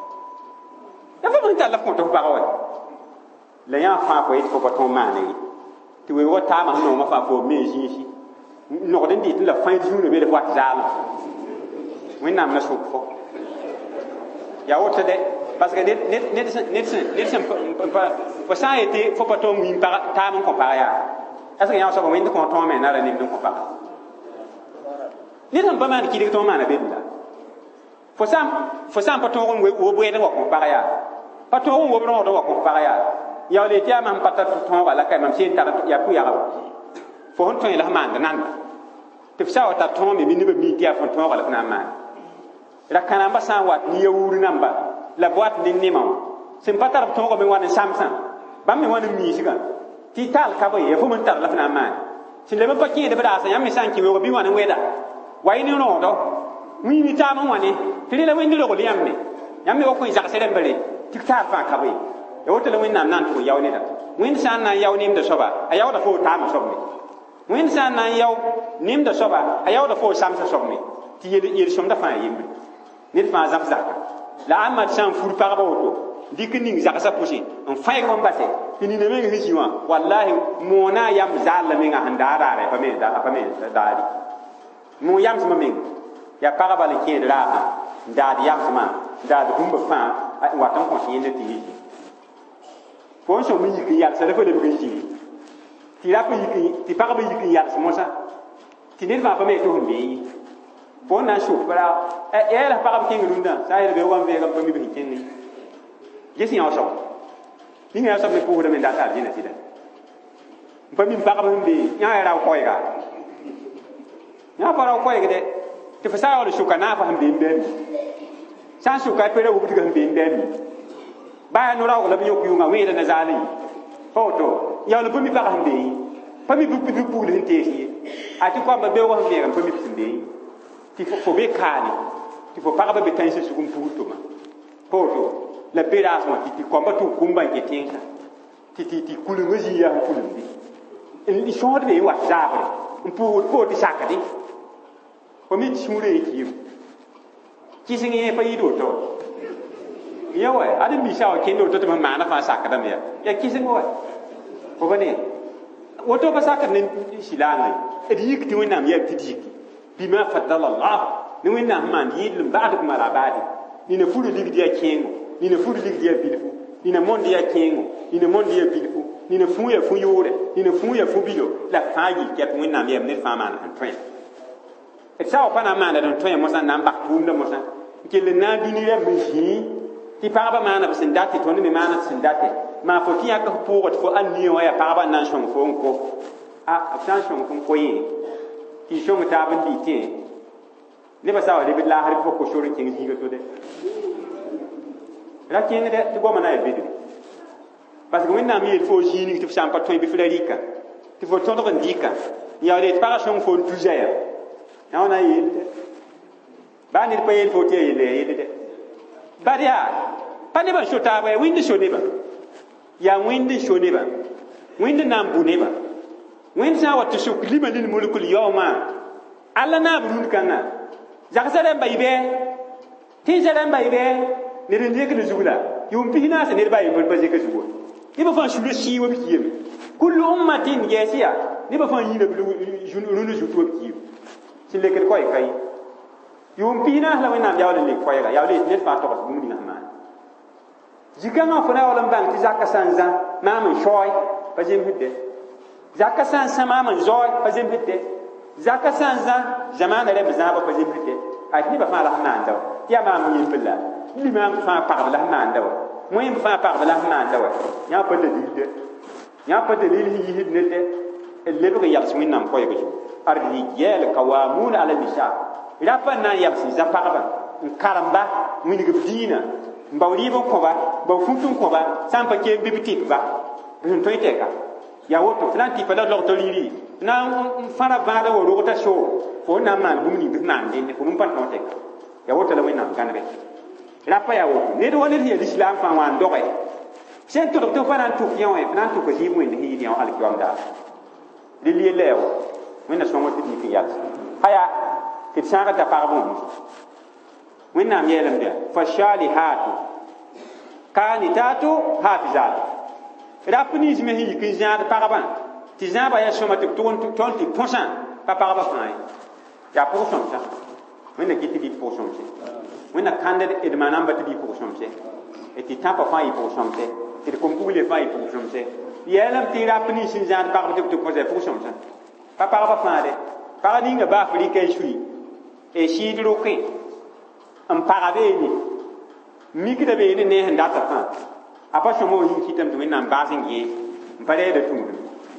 ya fa man talaf ko to ba wa le ya fa ko it ko ko to ma ne ti wewo ta ma no ma fa ko me ji shi no den dit la fin du ne be de wat zal wen nam na suk fo ya wote de parce que net net net net net pas ça été faut pas tomber par ta mon comparé est-ce que y a ça comme une quand on met na la ni non comparé ni tam pas mal qui dit ton man a bébé là faut ça faut ça pas ton wo bo de ko comparé pas ton wo bo de ko comparé ya le tia man pata ton wala kay mam sin ta ya ku ya fo hon ton la man nan te fsa wata ton me ni be mi tia fo ton wala na man ra kana ba san wat ni yawuri namba la boîte ni ni ma sim patar ton ko me wan samsan ba me wan mi siga ti tal ka ba ye fo mun tar la na man sin le ba ki de ba sa yam mi san ki wo bi wan weda wai ni no do mi mi ta ma wani ti le wen ni lo ko yam ne yam me ko za ka sere mbele ti ta fa ka ba e wote le wen nam nan to yaw ni da wen san na yaw ni de soba a yaw da fo ta ma soba wen san na yaw nim da soba a yaw da fo samsa soba ti yel yel som da fa yimbi nit fa zam zaka la amad san fur pa ba woto dikning zaka sa pusi on fay ko mbate fini ne me ngi jiwa wallahi mona yam zalla me nga handara re pa me da pa me dali mo yam sama me ya pa ba le ke la da di yam sama da du bumba fa wa tan ko shi ne ti fo so mi ki ya sa le fo de bi ji ti la pa yi ti pa ba yi ki ya sa sa ti ne va pa me to mbi fo na shu para e e la pa king runda sa e be wan ve ga pa mi bi kin ni yesi ya so ni ya so me pu de me da ta ji na ti da pa mi pa ga mbi nya ya ra ko ga nya pa ra ko ga de ti fa sa o shu kana fa mbi mbi sa shu ka pe ra u bi ga mbi mbi ba no ra ko la bi yo ku nga we da na za li foto ya lo pa mi pa ga mbi pa mi bu pu pu de te si a ti ko ba be wa mbi ga pa mi mbi ti fo be kani ti fo paga be tanse su kumputo ma poto la peras ma ti komba tu kumba ke tinga ti ti ti kulungozi ya kulungi en li short be wa zabre un pu po ti sakati ko mi chure ki ki singi pa yido to yawa ade mi sha ke no to to ma na fa sakada me ya ki singo wa ko bane woto ba sakata ne silanga edi yikti wona mi ya ti diki bima faddala Allah ni winna man yidlum ba'dukum ala ba'd ni ne fudu ligi dia kengo ni ne fudu ligi dia bilfu ni ne mondi ya kengo ni ne mondi ya bilfu ni ne fu ya fu yore ni ne fu ya fu bilo la faji ket winna mi ne fama an tren et sa o pana man da don tren mo san nan ba tunda mo san kele na bini ya mi ti pa ba mana sin dati to ni me mana sin dati ma fo ti ya ka po fo an ni wa ya pa ba nan shon fo ko a absan shon ko ko yi ti shon ta ban di te ne ba sawa de bi la har fo ko shori king jiga to de la king de to goma na e bidri parce que wẽnnaam yeel fo zĩig tɩ f sã n pa tõe bɩ f ra rɩka tɩ fo tõdg n dɩka ya de pagã sõng fo n tu zaya yã wã na n yeel tɛ baa ned pa yeel fo tɩ ya yelle ya yelle dɛ bad yaa pa nebã n so taaba ya wẽnd n so nebã yaa wẽnd n so nebã wẽnd na n bu nebã wẽnd sã n wa tɩ sok lima lil mulkl yaoomã alla naab rũnd kãngã zagsã rãmba y bɩ tɩ rãmba y bɩ ned n zekd zug la yʋʋm pis naasa ned baa yembr pa zeka zugo nebã fãa sura sɩɩ wa b kiyame kullu ummatin gɛɛsɩ yaa nebã fãa yĩna rũnd zut wa b kiim sẽn lekd koɛɛ ka ye yʋʋm pis naas la wẽnnaam yaool n lek koɛɛga yaool yetɩ ned fãa togs bũmb ning sẽn maan zĩ-kãngã fo na yaool n bãng tɩ zakã sã n zã maam n soɔɛ pa zemsd dɛ zakã sã n sã maam n zaoɛ pa zemsd dɛ zakã sã n zã zamaana rɛm zãaba pa zemsd dɛ a tɩ nebã fãa la sẽn maanda wa tɩ yaa maam yembr la limaam fãa pagb la sẽn maanda wa wẽmb fãa pagb la sẽn maanda wa yã pa dalil dɛ yã pa dalil sẽn yisd ned dɛ n lebg n yals wẽnnaam koɛɛg zu arrijɛɛl kawaamuna ala nisa rapa n na n yals n zã pagba n karemba wĩneg b diinã n bao rɩɩb n kõba bao fũt n kõba sã n pa kem bɩ b tɩpba b sẽn tõe tɛka yaa woto f na n tɩpa la log t'a rɩɩrɩ na n fãra bãada wa rogta soo fo n na n maan bũmb ning b sẽn maan dẽnde fo bũmb pa tõe tɛka yaa woto la wẽnnaam gãnege rapa yaa woto ned wa ned sẽn ya lislaam fãa wã n dogɛ sẽn tʋdg tɩ f pa na n tʋk yã wẽ f na n tʋka zɩɩb wẽnd sẽn yɩɩd yã wã alkiam daa rel yella yaa woto wẽnna sõngo tɩ dĩik n yals aya tɩ d sãagd da pagb wã wẽnnaam yɛɛlem bɩa fa salihatu kanitatu hafizatu rap nins me sẽn yik n zãad pagbã tɩ zãabã yaa sõma tɩ b tõnd tɩ põsã pa pagbã fãa ye yaa pʋg-sõmsã wẽnna kɩt tɩ bɩ pʋg-sõmse wẽnna kãnd d maanamba tɩ bɩ pʋg-sõmse tɩ tãpã fãa yɩ pʋg-sõmse tɩ d kom-pugle fãa yɩ pʋg-sõmse yɛɛlame tɩ rap nins n zãad pagb tɩ b tɩ põsa pʋg-sõmsã pa pagbã fãa dɛ pag ninga baa f rɩka n sui e sɩɩd rʋkẽ n pagb beene mikda beene ne sẽn data fãa a pa sõma wa yĩn kɩtame tɩ wẽnnaam baas n gee n pa rɛɛda tũudum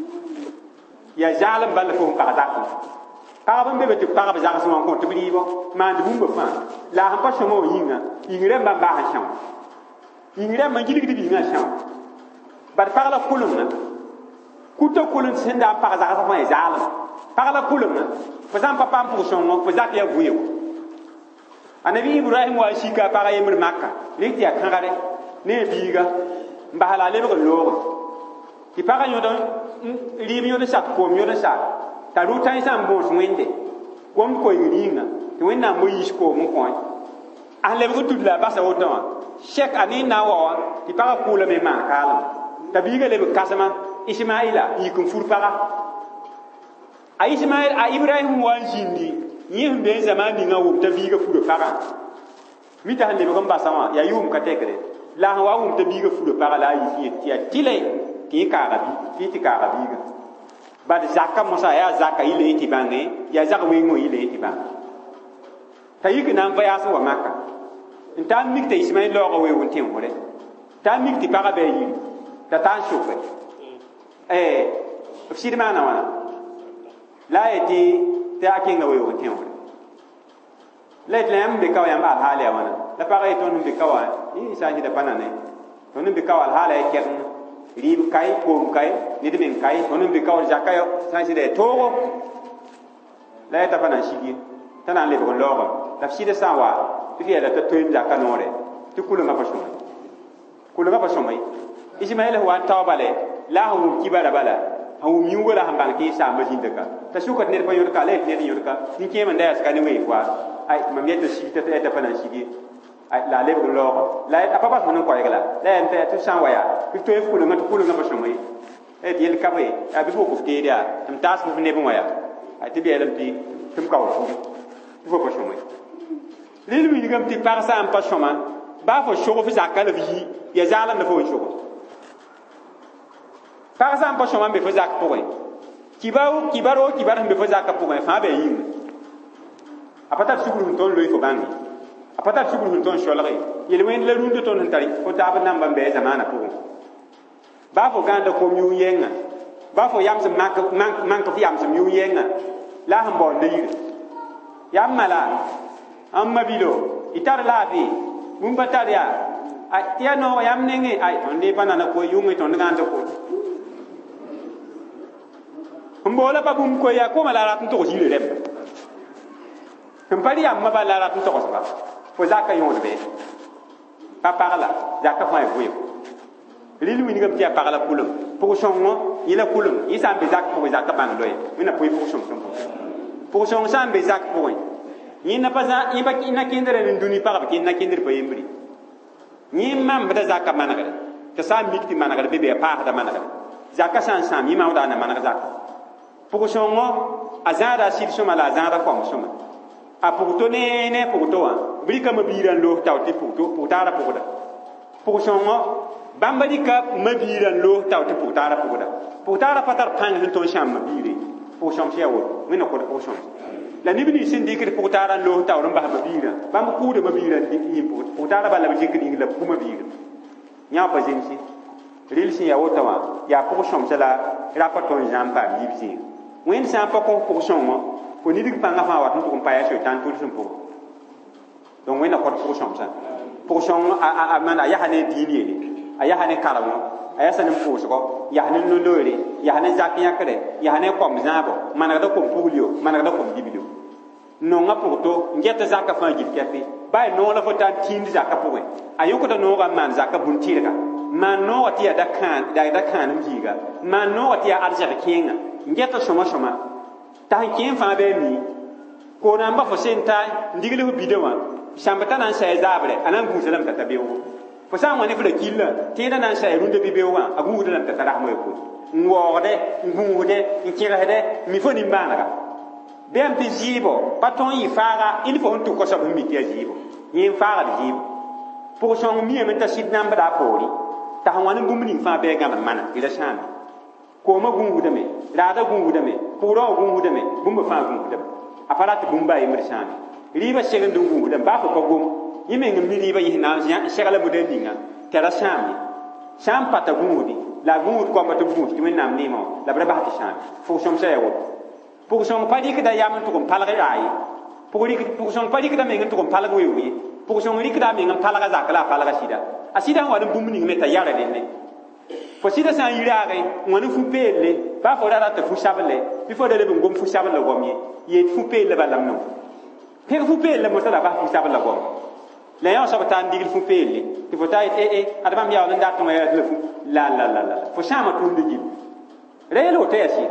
yaa zaalem balla fo n pag zakẽ pagb n be be tɩ pagb zags wã n kõ tɩ b rɩɩbɔ maand bũmba fãa la sẽn pa sõma wa yĩnga yĩng rãmbã n baas n são yĩng rãmbã n gilgd biingã são bad pag la kʋlemã kuta kʋlem sẽn da n pag zagsã fãa ya zaalem pag la kʋlemã fo sã n pa paam pʋg-sõngo fo zak yaa vʋɩgo anabi ibrahim wa shika paga yemr makka rɩk tɩ yaa kãgare ne a biiga n basa la a lebg n looge tɩ pagã yõd rɩɩb yõd n sak koom yõd n sak t'a rʋtãe sã n bõos wẽnde gomd koɛɛg rĩnga tɩ wẽnnaam moyiis koom n kõe a sẽn lebg tud la a basa wotã wã shɛk a ne n na n wa wã tɩ pagã kʋʋlame n maan kaalem t'a biiga lebg kãsema ismaila n yik n fur paga a ismail a ibrahim wa n zĩndi yẽ sẽn be n zamaan ninga wʋm t'a biiga fura pagã mi t'a sẽn lebg n basã wã yaa yʋʋm ka tɛkre la sẽn wa wʋm t'a biiga fura pagã la a yɩ tɩ tɩ yaa tɩle tɩ yẽ kaaga tɩ tɩ kaaga biiga bad zakã mosã yaa zaka yɩ la yẽ tɩ bãnge yaa zag wẽng wã yɩ la yẽ tɩ bãnge t'a yik na n pa yaas n wa maka n ta n mik t'a ismail laoogã weoog n tẽ fore t'a n mik tɩ pagã bɩ a yiri t'a ta n soke f sɩd maana wãna la a yetɩ tɩ a kẽnga weoog n tẽ fore la yetɩ la yãmb n be ka wa yãmb alhaal yaa wãna la pagã ye tõnd n be ka wa sã n sɩda pa nane tõnd n be ka wa alhaala ya kɛgem rɩɩb kae koom kae ned me n kae tõnd n be ka wa zaka sã n sɩda ya toogo la yɛta pa na n sig ye t'a na n lebg n laoogã la f sɩda sã n wa tɩ f yɛla t'a toe n zaka noore tɩ kʋlengã pa sõma kʋlengã pa sõma ye ismail f wa n tao bale la sẽn wʋm kibara bala sẽn wʋm yũuga la sẽn bãng tɩ y saamba zĩndaka t'a sʋka tɩ ned pa yõdka la yetɩ ned n yõdka n kẽem n da yaska ne weef wa mam yɛta sig t'a yɛta pa na n sig ye la a lebg n laoogã la a pa bas n koɛɛg la la yaa tɩ tɩ sã n wa yaa tɩ toe f kʋlengã tɩ kʋlengã pa sõma ye la yetɩ yel kabe a bɩ fo f teed yaa tɩ m taas f neb n wa yaa tɩ b yɛlem tɩ tɩ m ka wa furi tɩ fo pa sõma ye rel wilgame tɩ pag sã n pa sõma baa fo sog f zakã la f yi ya zaalem la fo n sogo pag sã n pa sõma n be fo zak pʋgẽ kibar o kibar sẽn be fo zakã pʋgẽ fãa bɩ a yĩnga a pa tar sugr sẽn tõnd loe fo bãnge a pa tar sugr sẽn tõnd solge yel-wẽnd la rũndã tõnd sẽn tar fo taab namba n bɩ a zamaanã pʋgẽ baa fo gãanda kom yʋʋ yɛngã baa fo yamsem mank f yamsem yʋʋ yɛngã la sẽn baoonda yire yam mala amma bilo itar lafi mun bataria ai tia no yam nenge ai tonde banana ko yungi tonde nganta ko mbola pa bum ko ya ko mala rat to jile rem mpali amma ba la rat to ko ba fo zaka yon be pa parla zaka fa vuyo lilu ni ngam tia parla kulum pour songo ila kulum isa be zak pour zaka ban doy mina pour pour songo pour songo sam be zak pour ni na pa za iba ina kindere nduni pa ba kin na kindere pa yembri ni mam bada zaka managa ta sa mikti managa be be pa da managa zaka san sam yi ma da na managa zaka pour songo azara sil soma la azara kom soma a pour to ne ne pour to wa brika mabiran lo tawti pour to pour tara pour da pour songo bambadi ka mabiran lo tawti pour tara pour da pour tara patar pang hin ton sham mabiri pour sham shawo mina ko pour sham la nibni sin dikir pour tara lo tawron ba mabira bam ku de mabiran di pour tara ba la dikir la ku mabira nya pa jinsi ril sin ya wotawa ya pour sham sala rapaton jam pa bibsi wen sa pa ko pour sham ko ni dik panga fa wat ko pa ya shaitan tout sun pour donc wen ko pour sham sa pour sham a a man ya hane dini ni aya hane karawo aya sanin poso ya hane no lore ya hane zakiya kare ya hane kom zabo managa da kom pulio managa da kom dibido no nga porto ngeta zaka fa git kafe bay no la fota tin zaka poe ayo ko da no ga man zaka buntirga man no wati da kan da da kan mjiga man no wati arja da kenga ngeta shoma shoma ta ken fa be mi ko na mba fo senta ndigile ho bidewa shambata nan sai zabre anan buzalam ta tabewo fo sa woni fo killa tena nan sai runde bibewa agu de lam ta tara mo ko ngode ngude nkirade mi fo ni managa bem ti jibo baton yi fara il faut tout ko so mi ti jibo yin fara de jibo pour son mi men ta sidnam bada pori ta wani bumni fa be ga mana ila shan ko ma gungu de me rada gungu de me puro gungu de me bumba fa gungu de aparat bumba yi mirshan riba shegen dungu de ba ko gum yime ngam miri ba yihna shagala budan dinga tera shami sham pata gumudi la gumud ko pata gumud kimen nam nimo la braba ta sham fu shom sayo fu shom padi kada yam to kom palaga ai fu ri fu shom padi kada me ngam to kom palaga wi fu shom ri kada me ngam palaga zakala palaga sida asida wa dum bumni meta yara denne fo sida san yira ga wani fu pele ba fo dara ta fu shabale bi fo dele ngom fu shabale gomye ye fu pele ba lamno pe fu pele mo sala ba fu shabale gom la yon sabata ndigil fu pele ti fo tay e e adama mi yawla ndat ma ya fu la la la la fo shama tu ndigil relo te asi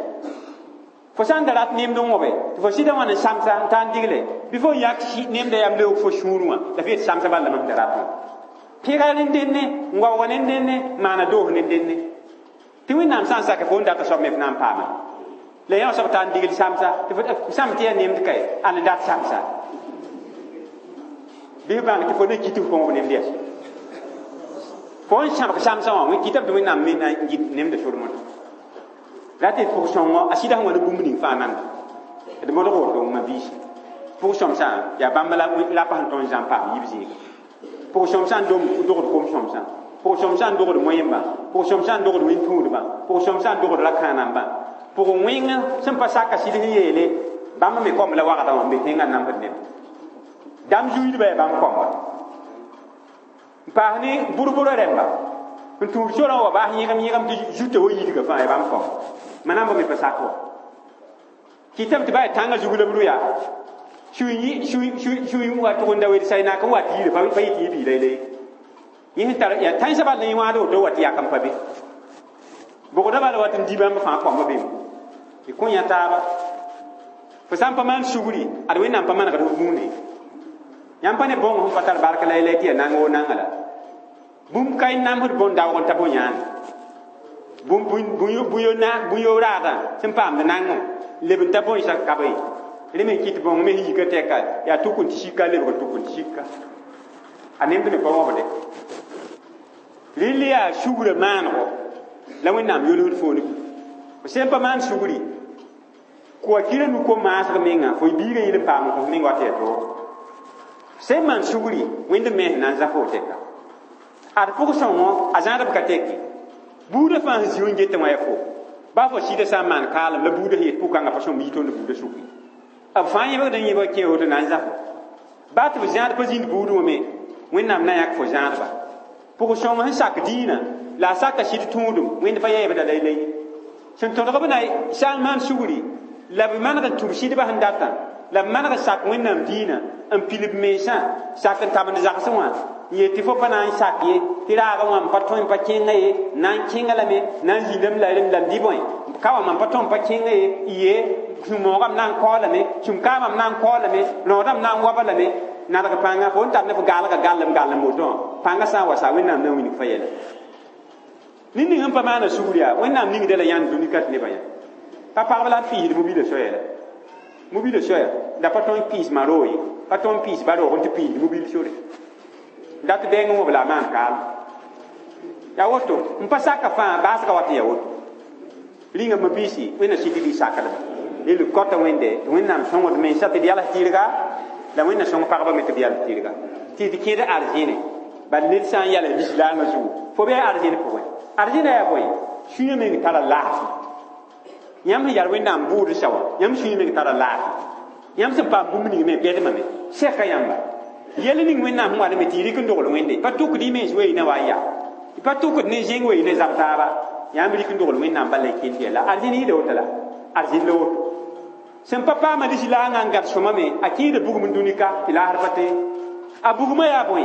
fo san darat nim do mobe ti fo sida wana samsa tan digle bi fo yak shi nim da yam le fo shuruma da fi samsa ba la mam darat pira len denne ngwa wonen denne mana do nen denne ti wi nam san sa ka fo ndat so me nam pama la yon sabata ndigil samsa ti fo samti ya nim kay an ndat samsa bi bang ti fo ne kitu ko ne ndes fo sham ka sham sa wi kitab do nam mi na ngit nem de shuruma rate fo shongo asida ngwa no bumni fa nan de mo do do ma bi fo shom sa ya bambala la pa ton jam pa yibzi fo shom sa do do ko shom sa fo shom sa do do moyemba fo shom sa do do win tu ba fo shom sa do do la kana ba fo winga sem pa saka sidi yele bamba me kom la wa ta me tenga nam ba ne dam juidi be bam kom pa ni burburo remba tu jora wa ba hi gam yigam di jute wo yidi ga fa e bam kom manamba me pasako kitam te ba tanga jugula bulu ya shuyi shuyi shuyi wa to nda we sai na ka wa ti fa fa ti bi dai dai yin tar ya tan sa ba ni wa do do wa ti akam fa be bo ko da ba wa tin di bam fa kom be e kun ya ta ba fa sam pa man shuguri adwe nam pa man ga do mune yam pa ne bon hon patar barka lay lay ti nango nangala bum kay nam hud bon daw on tabo nyan bum buyo buyo na buyo rada simpam de nango lebin tabo isa kabai leme kit bon me hi ka teka ya tukun tishika le ko tukun tishika anem ne ko mo de lilia shugure mano la wen nam yolo foni ko sempa man shuguri ko akira nu ko mas ka menga fo biga yile pam ko menga te to sem man shuguri wen de me nan za fo teka ar poko songo azanda ka teki buda fa zion jete ma yafo ba fo sida sa man kala la buda he puka nga pason bito ne buda suki ab fa yeba dan yeba ke o nan za ba tɩ b zãad pa zĩnd buudẽ me wẽnnaam na yãk fo zãadba pʋg-sõng sẽn sak dĩinã la a saka sɩd tũudum wẽnd pa yɛɛbda la la ye sẽn tõdg b na sã n maan sugri la b maneg n tũb sɩdbã sẽn datã la b maneg n sak wẽnnaam dĩinã n pilb meesã sak n tabend zagsẽ wã n yeel tɩ fo pa na n sak ye tɩ raagã wã m pa tõe n pa kẽngã ye na n kẽngã lame na n zĩndame la rem la m dɩ bõe ka wã mam pa tõe n pa kẽngã ye ye sũ-moogame na n kaoolame sũm-kaamame na n kaoolame rõodame na n waba lame nadg pãnga fo n tar ne fo gaalga gallem gallem woto wã pãnga sã n wa sa wẽnnaam na n wing fa yɛla nin ning n pa maana sugr yaa wẽnnaam ningda la yãnd dũni ka tɩ nebã yã pa pagb la n piisd mobila soɛɛ la mobila soɛɛ da pa tõe n piis maroo ye pa tõe n piis baroog n tɩ piisd mobil sore dat bɛɛngẽ wã b la a maan kaal yaa woto n pa saka fãa baasga wa tɩ ya woto ringa mabisi wẽnna sɩd bɩ sakdba rel kɔta wẽnde tɩ wẽnnaam sõngd mensa tɩ d yals tɩrga la wẽnna sõng pagba me tɩ b yals tɩrga tɩ d kẽed arzẽne bal ned sã n yala lislaangã zugu fo bɩ arzẽn pʋgẽ arzẽna yaa bõe sũyã meng tara laafɩ yãmb sẽn yar wẽnnaam buud sa wã yãmb sũyã meng tara laafɩ yãmb sẽn paam bũmb ning me bɛdmame sɛka yãmba yɛl ning wẽnnaam sẽn wa lame tɩ y rɩk n dogl wẽnde pa tʋkd y mens weeenã wa n ya y pa tʋkd ne zẽng wee ne zab taaba yãmb rɩk n dogl wẽnnaam bala y kẽnd yɛla arzẽn yɩɩda woto la arzẽn la woto sẽn pa paama lislaangã n gat sõmame a kẽeda bugum n dũnika tɩ laasd pa te a bugumã yaa bõe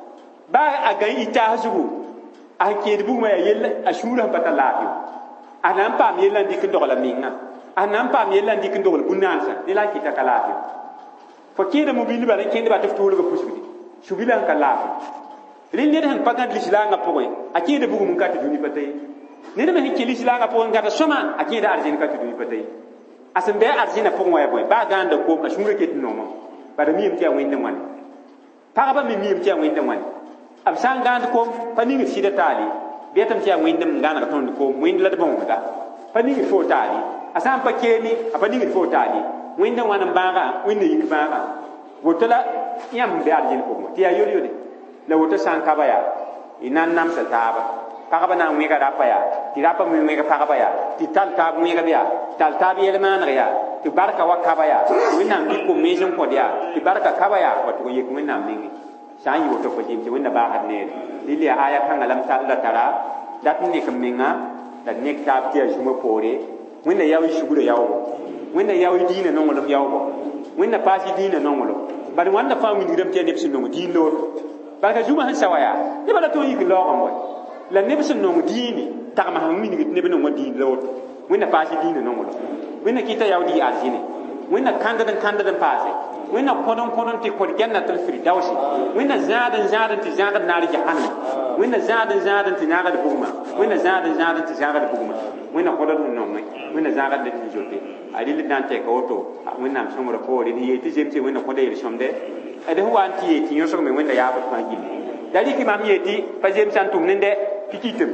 ba a gãn y taas zugu a sẽn kẽed bugumã yaa yell a sũurã sẽn pa ta laafɩ a na n paam yellã n dɩk n dogla mengã a na n paam yellã n dɩk n dogl bũ-naansã ne la n kɩta ka laafɩ fo kẽeda mobilbã ne kẽndba tɩ f toolga pusgde sugila sẽn ka laafɩ rẽ ned sẽn pa gãd lislaangã pʋgẽ a kẽeda bugum n ka tɩ dũni pa ta ye ned me sẽn kẽ lislaangã pʋgẽ gãda sõma a kẽeda arzẽn ka tɩ dũni pa ta ye a sẽn bɩ arzẽnã pʋgẽ wã ya bõe baa gãanda kom a sũurã ket n noomã bara miyam tɩ yaa wẽnd n wãne pagba me miyam tɩ yaa wẽnd n wãne b sã n gãand kom pa ning d sɩda taale bɩatame tɩ yaa wẽnd n gãneg tõnd kom wẽnd la d bõngda pa ningd fo taale a sã n pa keene a pa ningd fo taale wẽnd n wãn n bãaga wẽnd n yik bãaga woto la yãmb n be arzẽn pʋgẽ tɩ yaa yol-yole la woto sã n kaba yaa y na n namsa taaba pagba na n wẽga rapa yaa tɩ rapa me wẽg pagba yaa tɩ tal taab wẽgb yaa tal taab yɛl-maaneg yaa tɩ barka wa kaba yaa tɩ wẽnnaam dɩk kom-mees n kõd yaa tɩ barka kaba yaa wa tɩg n yek wẽnnaam nengẽ sã n yɩ woto fo zĩm tɩ wẽnna baasd neere rɩl yaa aya kãngã la la tara dat n nek n menga la d nek taab tɩ yaa zũmã poore wẽnna yao y sugrã yaoogo wẽnna yao y dĩinã nonglem yaoogo wẽnna paas y dĩinã nonglem bad wãnda fãa wingdame tɩ yaa neb sẽn nong dĩin loor barka zũmã sẽn sa wa yaa nebã la tõe n yik laoogẽ wa la neb sẽn nong dĩini tagma sẽn wing tɩ neb nong wa dĩin loor wẽnna paas y dĩinã nonglem wẽnna kɩta yao dɩ arzẽne wẽnna kãndd n kãndd n paase wẽnna kõd n kõd n tɩ kõd jannatul firdausi wẽnna zãad n zãad n tɩ zãgd naar jahannam wẽnna zãad n zãad n tɩ zãgd bugmã wẽnna zãad n zãad n tɩ zãgd bugmã wẽnna kõdd n nongẽ wẽnna zãgd n tɩ zote a rɩl d na n tɛka woto wẽnnaam sõmrã poore n yee tɩ zem tɩ wẽnna kõda yel-sõmde d sẽn wa n tɩ yee tɩ yõsgme wẽnna yaabd fãa gilli la rɩk mam yee tɩ pa zem sã n tʋm ne dɛ tɩ kɩtm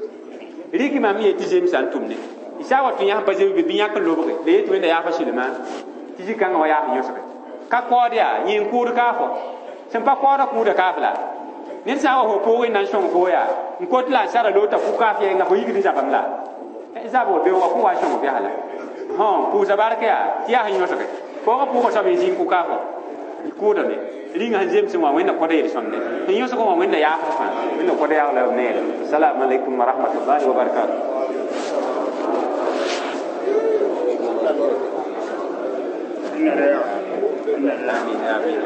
rɩk mam yee tɩ zem sã n tʋm ne y sa wa tɩ yãs pa zem bɩ bɩ yãk n lobge la yetɩ wẽnna yaafa sɩlmaan tɩ zĩ-kãngã wa yaas yõsge ka kaood yaa yẽ n kʋʋd kaafɔ sẽn pa kaooda kʋʋda kaaf la ned sã n wa fo poogẽ na n sõng foo yaa n kot la n sara loota kʋ kaaf yɛnga fo yigd n zabam la zab wa be wa kʋ wa sõng bɩa la pʋʋsa bark yaa tɩ yaa sẽn yõsge poogã pʋʋgã soab n zĩn kʋ kaafɔ kʋʋdame rĩngã sẽn zems wã wẽnna kõda yel-sõmde n yõsg wã wẽnna yaafd fãa wẽnna kõda yaag la b neere asalamu alaikum wa rahmatullahi wa barakatu آمين آمين آمين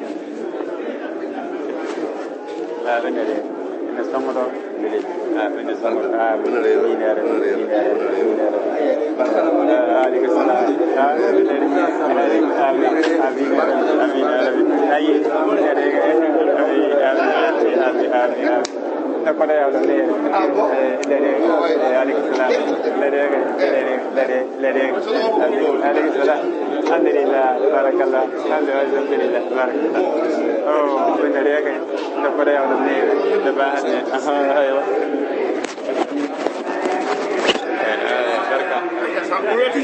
آمين إن الصمد آمين الصمد آمين آمين يا رب آمين يا رب آمين يا رب عليك السلام آمين آمين آمين آمين يا رب أي آمين آمين آمين نقول يا ولد ليه ليه عليك السلام ليه ليه ليه ليه عليك السلام الحمد لله بارك الله الحمد لله بارك الله أوه من رياك نقول يا ولد ليه تبعت أيوة بركة